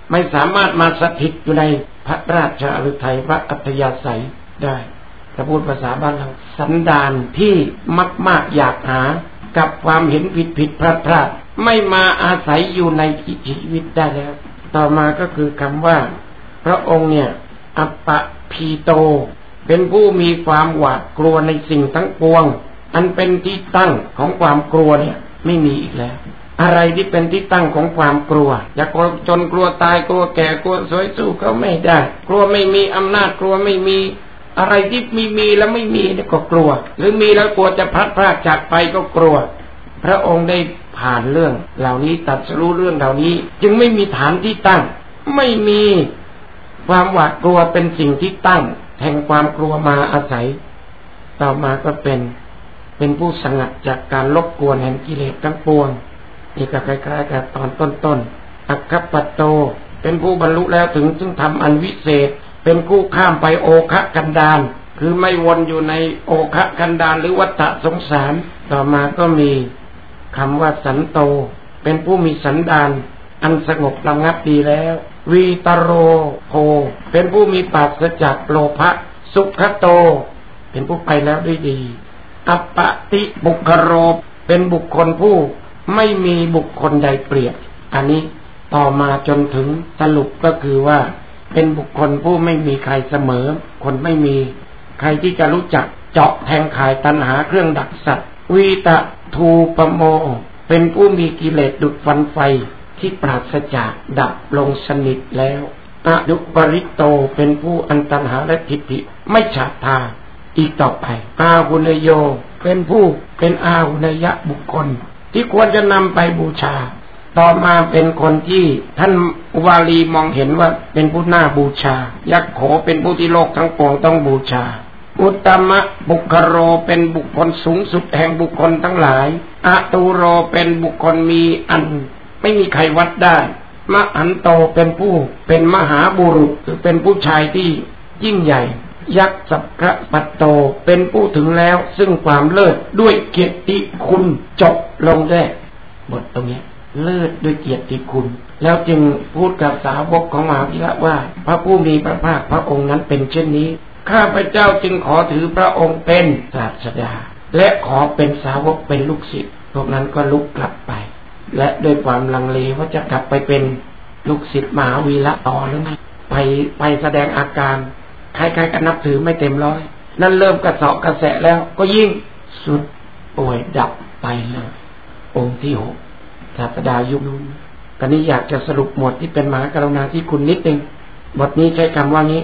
ไม่สามารถมาสถิตอยู่ในพระราชฤทัยพระอัธยาศัยได้ถ้าพูดภาษาบ้านเราสันดานที่มากๆอยากหากับความเห็นผิดพลาดไม่มาอาศัยอยู่ในชีวิตได้แล้วต่อมาก็คือคำว่าพระองค์เนี่ยอัปปพีโตเป็นผู้มีความหวาดกลัวในสิ่งทั้งปวงอันเป็นที่ตั้งของความกลัวเนี่ยไม่มีอีกแล้วอะไรที่เป็นที่ตั้งของความกลัวอยากจนกลัวตายกลัวแก่กลัวสวยสู้เขาไม่ได้กลัวไม่มีอำนาจกลัวไม่มีอะไรที่มีแล้วไม่มีเนี่ยก็กลัวหรือมีแล้วกลัวจะพลัดพรากจากไปก็กลัวพระองค์ได้ผ่านเรื่องเหล่านี้ตรัสรู้เรื่องเหล่านี้จึงไม่มีฐานที่ตั้งไม่มีความหวาดกลัวเป็นสิ่งที่ตั้งแห่งความกลัวมาอาศัยต่อมาก็เป็นผู้สงัดจากการรบกวนแห่งกิเลสทั้งปวงนี่ก็คล้ายๆกับตอนต้นอัคคปโตเป็นผู้บรรลุแล้วถึงซึ่งทำอันวิเศษเป็นผู้ข้ามไปโอคะกันดารคือไม่วนอยู่ในโอคะกันดารหรือวัฏสงสารต่อมาก็มีคำว่าสันโตเป็นผู้มีสันดานอันสงบระงับดีแล้ววีตโรโภเป็นผู้มีปราศจากโลภะสุขโตเป็นผู้ไปแล้วด้วยดีอัปปติบุคโรเป็นบุคคลผู้ไม่มีบุคคลใดเปรียบอันนี้ต่อมาจนถึงสรุปก็คือว่าเป็นบุคคลผู้ไม่มีใครเสมอคนไม่มีใครที่จะรู้จักเจาะแทงขายตัณหาเครื่องดักสัตว์วีตะทูปโมเป็นผู้มีกิเลสดุจฟันไฟที่ปราศจากดับลงสนิทแล้วอนุปริโตเป็นผู้อันตัณหาและทิฏฐิไม่ฉาบทาอีกต่อไปอาหุเนโยเป็นผู้เป็นอาหุเนยะบุคคลที่ควรจะนำไปบูชาต่อมาเป็นคนที่ท่านวาลีมองเห็นว่าเป็นผู้น่าบูชายักษ์โขเป็นผู้ที่โลกทั้งปวงต้องบูชาอุตตมะบุคโรเป็นบุคคลสูงสุดแห่งบุคคลทั้งหลายอตุโรเป็นบุคคลมีอันไม่มีใครวัดได้มหันโตเป็นผู้เป็นมหาบุรุษคือเป็นผู้ชายที่ยิ่งใหญ่ยักษ์สัพพะปัตโตเป็นผู้ถึงแล้วซึ่งความเลิศด้วยเกียรติคุณจบลงได้บทตรงนี้เลิศด้วยเกียรติคุณแล้วจึงพูดกับสาวกของมหาวิระว่าพระผู้มีพระภาคพระองค์นั้นเป็นเช่นนี้ข้าพเจ้าจึงขอถือพระองค์เป็นศาสดาและขอเป็นสาวกเป็นลูกศิษย์พวกนั้นก็ลุกกลับไปและด้วยความลังเลว่าจะกลับไปเป็นลูกศิษย์มหาวีระต่อหรือไม่ไปแสดงอาการใครๆก็นับถือไม่เต็มร้อยนั่นเริ่มกระเสาะกระแสะแล้วก็ยิ่งสุดป่วยดับไปเลยองค์ที่6ศาสดายุคนู้นตอนนี้อยากจะสรุปหมวดที่เป็นมหากรุณาธิคุณนิดนึงบทนี้ใช้คำว่างี้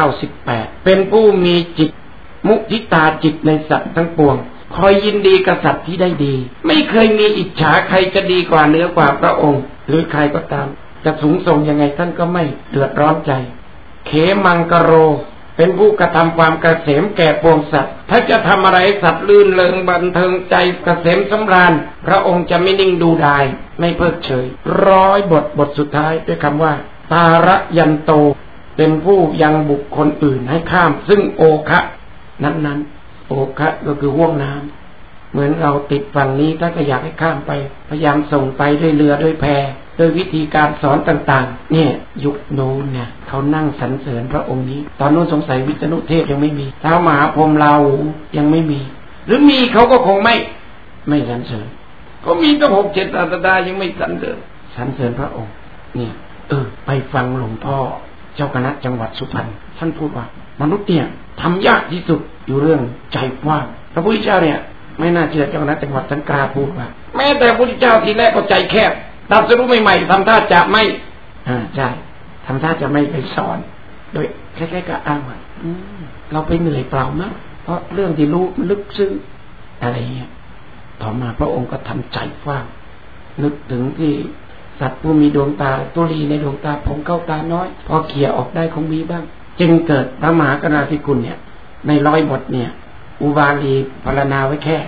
98เป็นผู้มีจิตมุทิตาจิตในสัตว์ทั้งปวงคอยยินดีกับสัตว์ที่ได้ดีไม่เคยมีอิจฉาใครจะดีกว่าเหนือกว่าพระองค์หรือใครก็ตามจะสูงส่งยังไงท่านก็ไม่เดือดร้อนใจเขมังกโรเป็นผู้กระทำความเกษมแก่ปวงสัตว์ถ้าจะทำอะไรสัตว์ลื่นเริงบันเทิงใจเกษมสำราญพระองค์จะไม่นิ่งดูดายไม่เพิกเฉยบทสุดท้ายด้วยคำว่าตาระยันโตเป็นผู้ยังบุคคลอื่นให้ข้ามซึ่งโอคะนั้นโอคะก็คือห่วงน้ำเหมือนเราติดฝั่งนี้ถ้าก็อยากให้ข้ามไปพยายามส่งไปด้วยเรือด้วยแพโดยวิธีการสอนต่างๆเนี่ยยุคโน้นเนี่ยเขานั่งสรรเสริญพระองค์นี้ตอนนู้นสงสัยวิษณุเทพยังไม่มีท้าวมหาพรหมเรายังไม่มีหรือมีเขาก็คงไม่สรรเสริญก็มีตั้ง6-7ศาสดายังไม่สรรเสริญพระองค์เนี่ยไปฟังหลวงพ่อเจ้าคณะจังหวัดสุพรรณท่านพูดว่ามนุษย์เนี่ยทำยากที่สุดอยู่เรื่องใจกว้างพระพุทธเจ้าเนี่ยไม่น่าเชื่อเจ้าคณะจังหวัดท่านกล้าพูดว่าแม้แต่พระพุทธเจ้าทีแรกก็ใจแคบตรัสรู้ใหม่ๆทำท่าจะไม่ใช่ทำท่าจะไม่ไปสอนโดยคล้ายๆกับอ้างว่าเราไปเหนื่อยเปล่านะเพราะเรื่องที่รู้มันลึกซึ้งอะไรเงี้ยต่อมาพระองค์ก็ทำใจกว้างนึกถึงที่สัตว์ผู้มีดวงตาตุลีในดวงตาผมเข้าตาน้อยพอเขี่ยออกได้คงมีบ้างจึงเกิดพระมหากรุณาธิคุณเนี่ยใน100 บทเนี่ยอุบาลีพรรณนาไว้แค่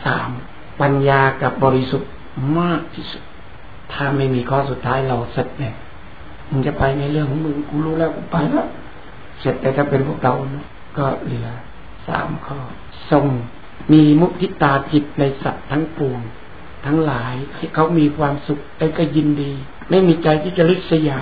3ปัญญากับบริสุทธิ์มากที่สุดถ้าไม่มีข้อสุดท้ายเราเสร็จเนี่ยมึงจะไปในเรื่องของมึงกูรู้แล้วกูไปแล้วเสร็จแต่ถ้าเป็นพวกเรานะก็เหลือ3 ข้อทรงมีมุทิตาจิตในสัตว์ทั้งปวงทั้งหลายให้เขามีความสุขแล้วก็ยินดีไม่มีใจที่จะริษยา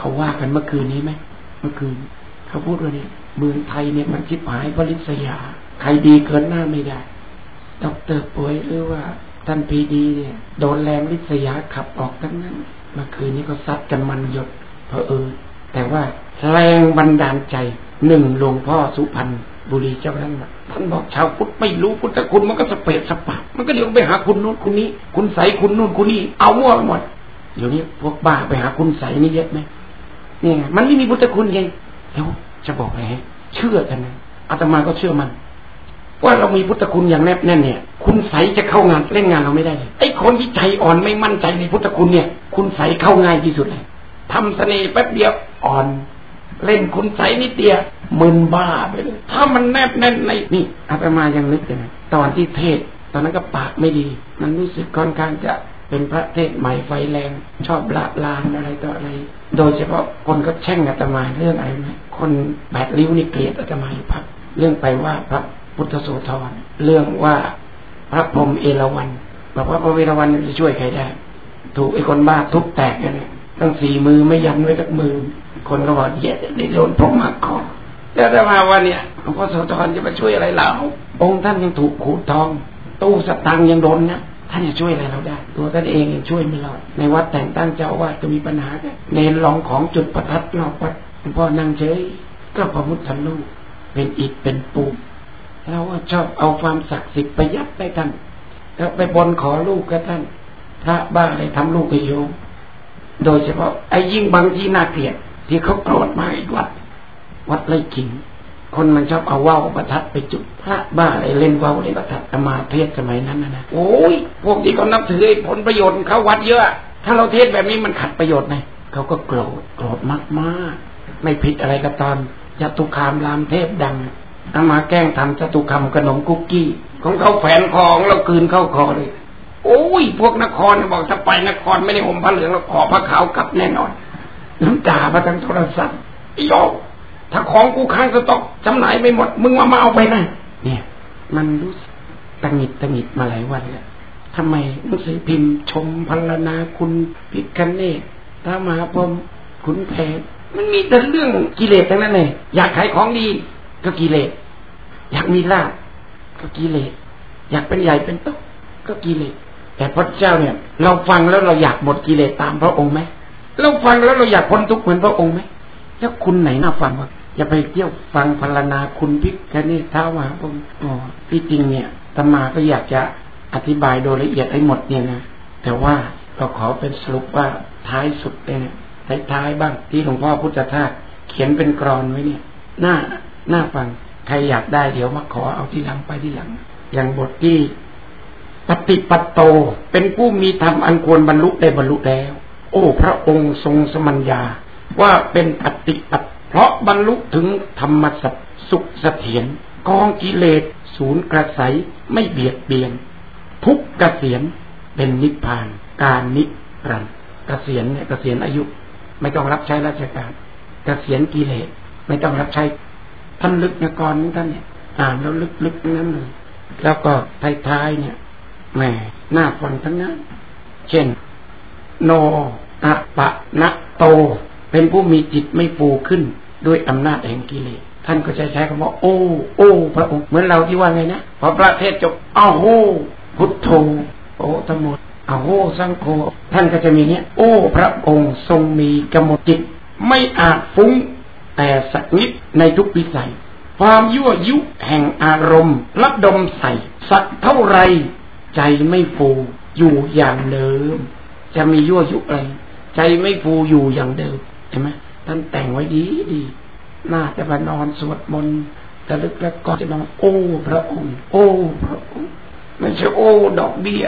เขาว่ากันเมื่อคืนนี้ไหมเมื่อคืนเขาพูดว่าเนี่ยเมืองไทยเนี่ยมันชิบหายเพราะริษยาใครดีเกินหน้าไม่ได้ดร.ป่วยหรือว่าท่านพีดีเนี่ยโดนแรงริษยาขับออกทั้งนั้นเมื่อคืนนี้ก็ซัดกันมันหยดแต่ว่าแรงบันดาลใจหนึ่งหลวงพ่อสุพรรณบุรีเจ้าท่านบอกชาวพุทธไม่รู้พุทธคุณมันก็สเปรดสปะมันก็เดี๋ยวไปหาคุณนู้นคุณนี้คุณใสคุณนู้นคุณนี้เอามั่วหมดเดี๋ยวนี้พวกบ้าไปหาคุณใสนี่เยอะไหมนี่ไงมันไม่มีพุทธคุณไงแล้วจะบอกอะไรเชื่อกันนะอาตมาก็เชื่อมันว่าเรามีพุทธคุณอย่างแนบแน่นเนี่ยคุณใสจะเข้างานเล่นงานเราไม่ได้เลยไอ้คนที่ใจอ่อนไม่มั่นใจในพุทธคุณเนี่ยคุณใสเข้าง่ายที่สุดเลยทำเสน่ห์แป๊บเดียวอ่อนเล่นคุณใสนิดเดียวมึนบ้าไปเลยถ้ามันแนบแน่นในนี่อาตมายังนึกเลยนะตอนที่เทศตอนนั้นก็ปากไม่ดีมันรู้สึกค่อนข้างจะเป็นพระเทศใหม่ไฟแรงชอบละลานอะไรต่ออะไรโดยเฉพาะคนก็แช่งอาตมาเรื่องอะไรนะคนแบดริ้วนี่เกลียดอาตมาอยู่พักเรื่องไปว่าพระพุทธโสธรเรื่องว่าพระพรหมเอราวัณบอกว่าพระเวราวัณจะช่วยใครได้ถูกไอ้คนบ้าทุบแตกกันเนี่ยตั้ง4 มือไม่ยันไว้สักมือคนก็บอกเย็ดได้โดนพรหมหักคอแต่ถ้ามาว่าเนี่ยหลวงพ่อโสธรจะมาช่วยอะไรเราองค์ท่านยังถูกขูดทองตู้สตังค์ยังโดนนะท่านจะช่วยอะไรเราได้ตัวท่านเองยังช่วยไม่รอดในวัดแต่งตั้งเจ้าอาวาสก็มีปัญหากันเนรลองของจุดประทัดรอบวัดหลวงพ่อนั่งเฉยก็พระพุทธรูปเป็นอิฐเป็นปูนเราว่าชอบเอาความศักดิ์สิทธิ์ไปยัดไปท่านแล้วไปบนขอลูกกับท่านพระบ้าอะไรทำลูกไปโยมโดยเฉพาะไอ้ยิ่งบางที่น่าเกลียดที่เขาโกรธมาอีกวัดไร่ขิงคนมันชอบเอาว่าวประทัดไปจุดพระบ้าอะไรเล่นว่าวเล่นประทัดมาเทศสมัยนั้นนะโอ้ยพวกที่เขานับถือผลประโยชน์เขาวัดเยอะถ้าเราเทศแบบนี้มันขัดประโยชน์ไหมเขาก็โกรธมากๆไม่ผิดอะไรก็ตอนจตุคามรามเทพดังเอามาแกล้งทำจตุคามขนมคุกกี้ของเขาแฝงคอของเราคืนเข้าคอเลยโอ้ยพวกนครบอกถ้าไปนครไม่ได้ห่มผ้าเหลืองแล้วขอผ้าขาวกลับแน่นอนน้ำตามาทางโทรศัพท์ไอ้โยมถ้าของกูค้างสต็อกจำหน่ายไม่หมดมึงมาเอาไปนะเนี่ยมันรู้ตังหิดมาหลายวันแล้วทำไมหนังสือพิมพ์ชมพรรณนาคุณพิฆเนศพระมหาพรหมขุนแผนมันมีแต่เรื่องกิเลสทั้งนั้นเลยอยากขายของดีก็กิเลสอยากมีลาภก็กิเลสอยากเป็นใหญ่เป็นโตก็กิเลสแต่พระเจ้าเนี่ยเราฟังแล้วเราอยากหมดกิเลสตามพระองค์ไหมเราฟังแล้วเราอยากพ้นทุกข์เหมือนพระองค์ไหมแล้วคุณไหนน่าฟังวะอย่าไปเที่ยวฟังพรรณนาคุณพิฆเนศท้าวมหาพรหมที่จริงเนี่ยอาตมาก็อยากจะอธิบายโดยละเอียดให้หมดเนี่ยนะแต่ว่าเราขอเป็นสรุปว่าท้ายสุดเนี่ยท้ายบ้างที่หลวงพ่อพุทธทาสเขียนเป็นกรอนไว้เนี่ยน่าฟังใครอยากได้เดี๋ยวมาขอเอาที่หลังไปที่หลังอย่างบทที่ปฏิปัตโตเป็นผู้มีธรรมอันควรบรรลุได้บรรลุแล้วโอ้พระองค์ทรงสมัญญาว่าเป็นปฏิปัตเพราะบรรลุถึงธรรมสัจสุขเสถียรกองกิเลสสูญกระใสไม่เบียดเบียนทุกเกษียณเป็นนิพพานการนิรันดร์เกษียณเนี่ยเกษียณอายุไม่ต้องรับใช้ราชการเกษียณกิเลสไม่ต้องรับใช้ท่านลึกนกรท่านเนี่ยอ่านแล้วลึกๆนั้นเลยแล้วก็ท้ายๆเนี่ยแหมน่าฟังทั้งนั้นเช่นโนอะปะนะโตเป็นผู้มีจิตไม่ฟูขึ้นด้วยอำนาจแห่งกิเลสท่านก็ใช้คำว่าโอ้พระองค์เหมือนเราที่ว่าไงนะพอพระเทศจบอ้าวโหพุทโธโอธโมอ้าวโหสังโฆท่านก็จะมีเนี้ยโอ้พระองค์ทรงมีกำหนดจิตไม่อาจฟุ้งแต่สักนิดในทุกวิสัยความยั่วยุแห่งอารมณ์ระดมใส่สักเท่าไรใจไม่ฟูอยู่อย่างเดิมจะมียั่วยุอะไรใจไม่ฟูอยู่อย่างเดิมเห็นไหมท่านแต่งไว้ดีน่าจะมานอนสวดมนต์แต่ลึกแล้วก็จะนอนโอ้พระองค์โอ้พระองค์ไม่ใช่โอ้ดอกเบี้ย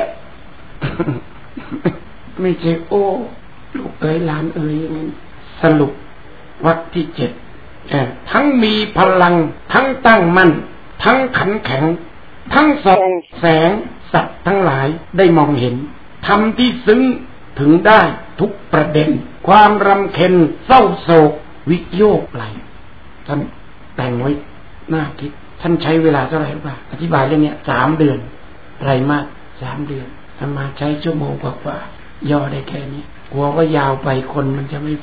ไม่ใช่โอ้ลูกเอ๋ยหลานเอ๋ยอย่างนั้นสรุปวรรคที่ 7ทั้งมีพลังทั้งตั้งมั่นทั้งขันแข็งทั้งส่องแสงสัตว์ทั้งหลายได้มองเห็นธรรมที่ซึ้งถึงได้ทุกประเด็นความรำเค็ญเศร้าโศกวิโยคไหลท่านแต่งไว้น่าคิดท่านใช้เวลาเท่าไหร่รู้ป่ะอธิบายเรื่องนี้3 เดือนไรมาก3 เดือนทำมาใช้ชั่วโมงกว่าย่อได้แค่นี้กลัวว่ายาวไปคนมันจะไม่ฟัง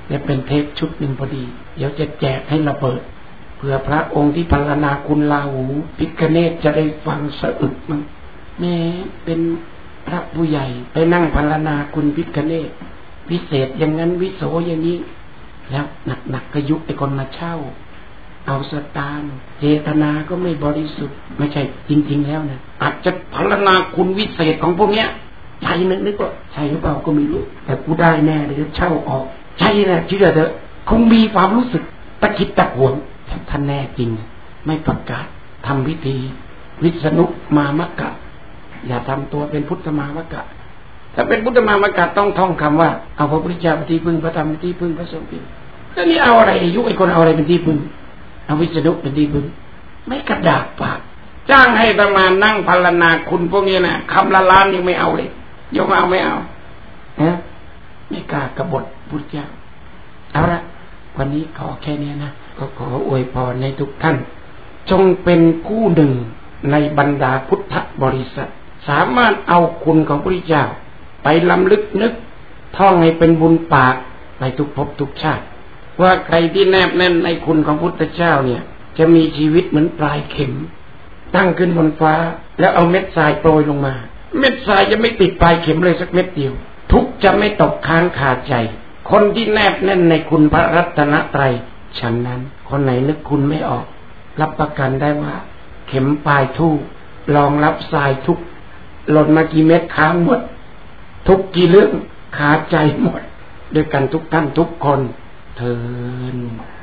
เนี่ยเป็นเทปชุดหนึ่งพอดีเดี๋ยวจะแจกให้ระเบิดเพื่อพระองค์ที่พรรณนาคุณลาหูพิฆเนศจะได้ฟังสะอึกมั้งแม้เป็นพระผู้ใหญ่ไปนั่งพรรณนาคุณพิฆเนศวิเศษอย่างนั้นวิโสอย่างนี้แล้วหนักก็ยุไอ้คนมาเช่าเอาสตางค์เจตนาก็ไม่บริสุทธิ์ไม่ใช่จริงๆแล้วนะอาจจะพรรณนาคุณวิเศษของพวกเนี้ยใจนึกว่าใช่หรือเปล่าก็ไม่รู้แต่กูได้แน่เลยเช่าออกใช่แหละเชื่อเถอะคงมีความรู้สึกตะคิดตะหวงท่านแน่จริงไม่ประกาศทำพิธีวิษณุมามกะอย่าทำตัวเป็นพุทธมามกะถ้าเป็นพุทธมามกะต้องท่องคำว่าเอาพระพุทธเจ้าเป็นที่พึ่งพระธรรมเป็นที่พึ่งพระสงฆ์เป็นแล้วนี่เอาอะไรยุไอ้คนเอาอะไรเป็นที่พึ่งเอาวิษณุเป็นที่พึ่งไม่กระดาษปากจ้างให้ประมาณนั่งพรรณนาคุณพวกนี้นะคำละล้านยังไม่เอาเลยยกเอาไม่เอานะไม่กล้ากบฏพุทธเจ้าเอาละวันนี้ขอแค่นี้นะก็ขออวยพรในทุกท่านจงเป็นผู้หนึ่งในบรรดาพุทธบริษัทสามารถเอาคุณของพระพุทธเจ้าไปลำลึกนึกท่องให้เป็นบุญปากไปทุกภพทุกชาติว่าใครที่แนบแน่นในคุณของพุทธเจ้าเนี่ยจะมีชีวิตเหมือนปลายเข็มตั้งขึ้นบนฟ้าแล้วเอาเม็ดทรายโปรยลงมาเม็ดทรายจะไม่ติดปลายเข็มเลยสักเม็ดเดียวทุกจะไม่ตกค้างคาใจคนที่แนบแน่นในคุณพระรัตนตรัยฉันนั้นคนไหนนึกคุณไม่ออกรับประกันได้ว่าเข็มปลายทู่รองรับทรายทุกหล่นมากี่เม็ดค้างหมดทุกกี่เรื่องขาดใจหมดด้วยกันทุกท่านทุกคนเทิน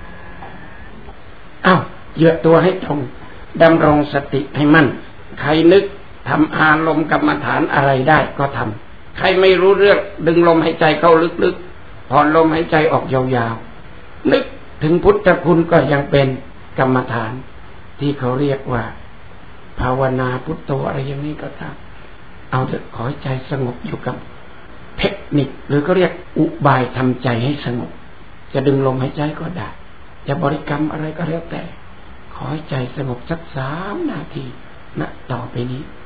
เหยื่อตัวให้ตรงดำรงสติให้มั่นใครนึกทำอารมณ์กรรมฐานอะไรได้ก็ทำใครไม่รู้เรื่องดึงลมหายใจเข้าลึกๆผ่อนลมหายใจออกยาวๆนึกถึงพุทธคุณก็ยังเป็นกรรมฐานที่เขาเรียกว่าภาวนาพุทโธอะไรอย่างนี้ก็ตามเอาเถอะขอให้ใจสงบอยู่กับเทคนิคหรือก็เรียกอุบายทำใจให้สงบจะดึงลมหายใจก็ได้จะบริกรรมอะไรก็แล้วแต่ขอให้ใจสงบสัก3 นาทีณต่อไปนี้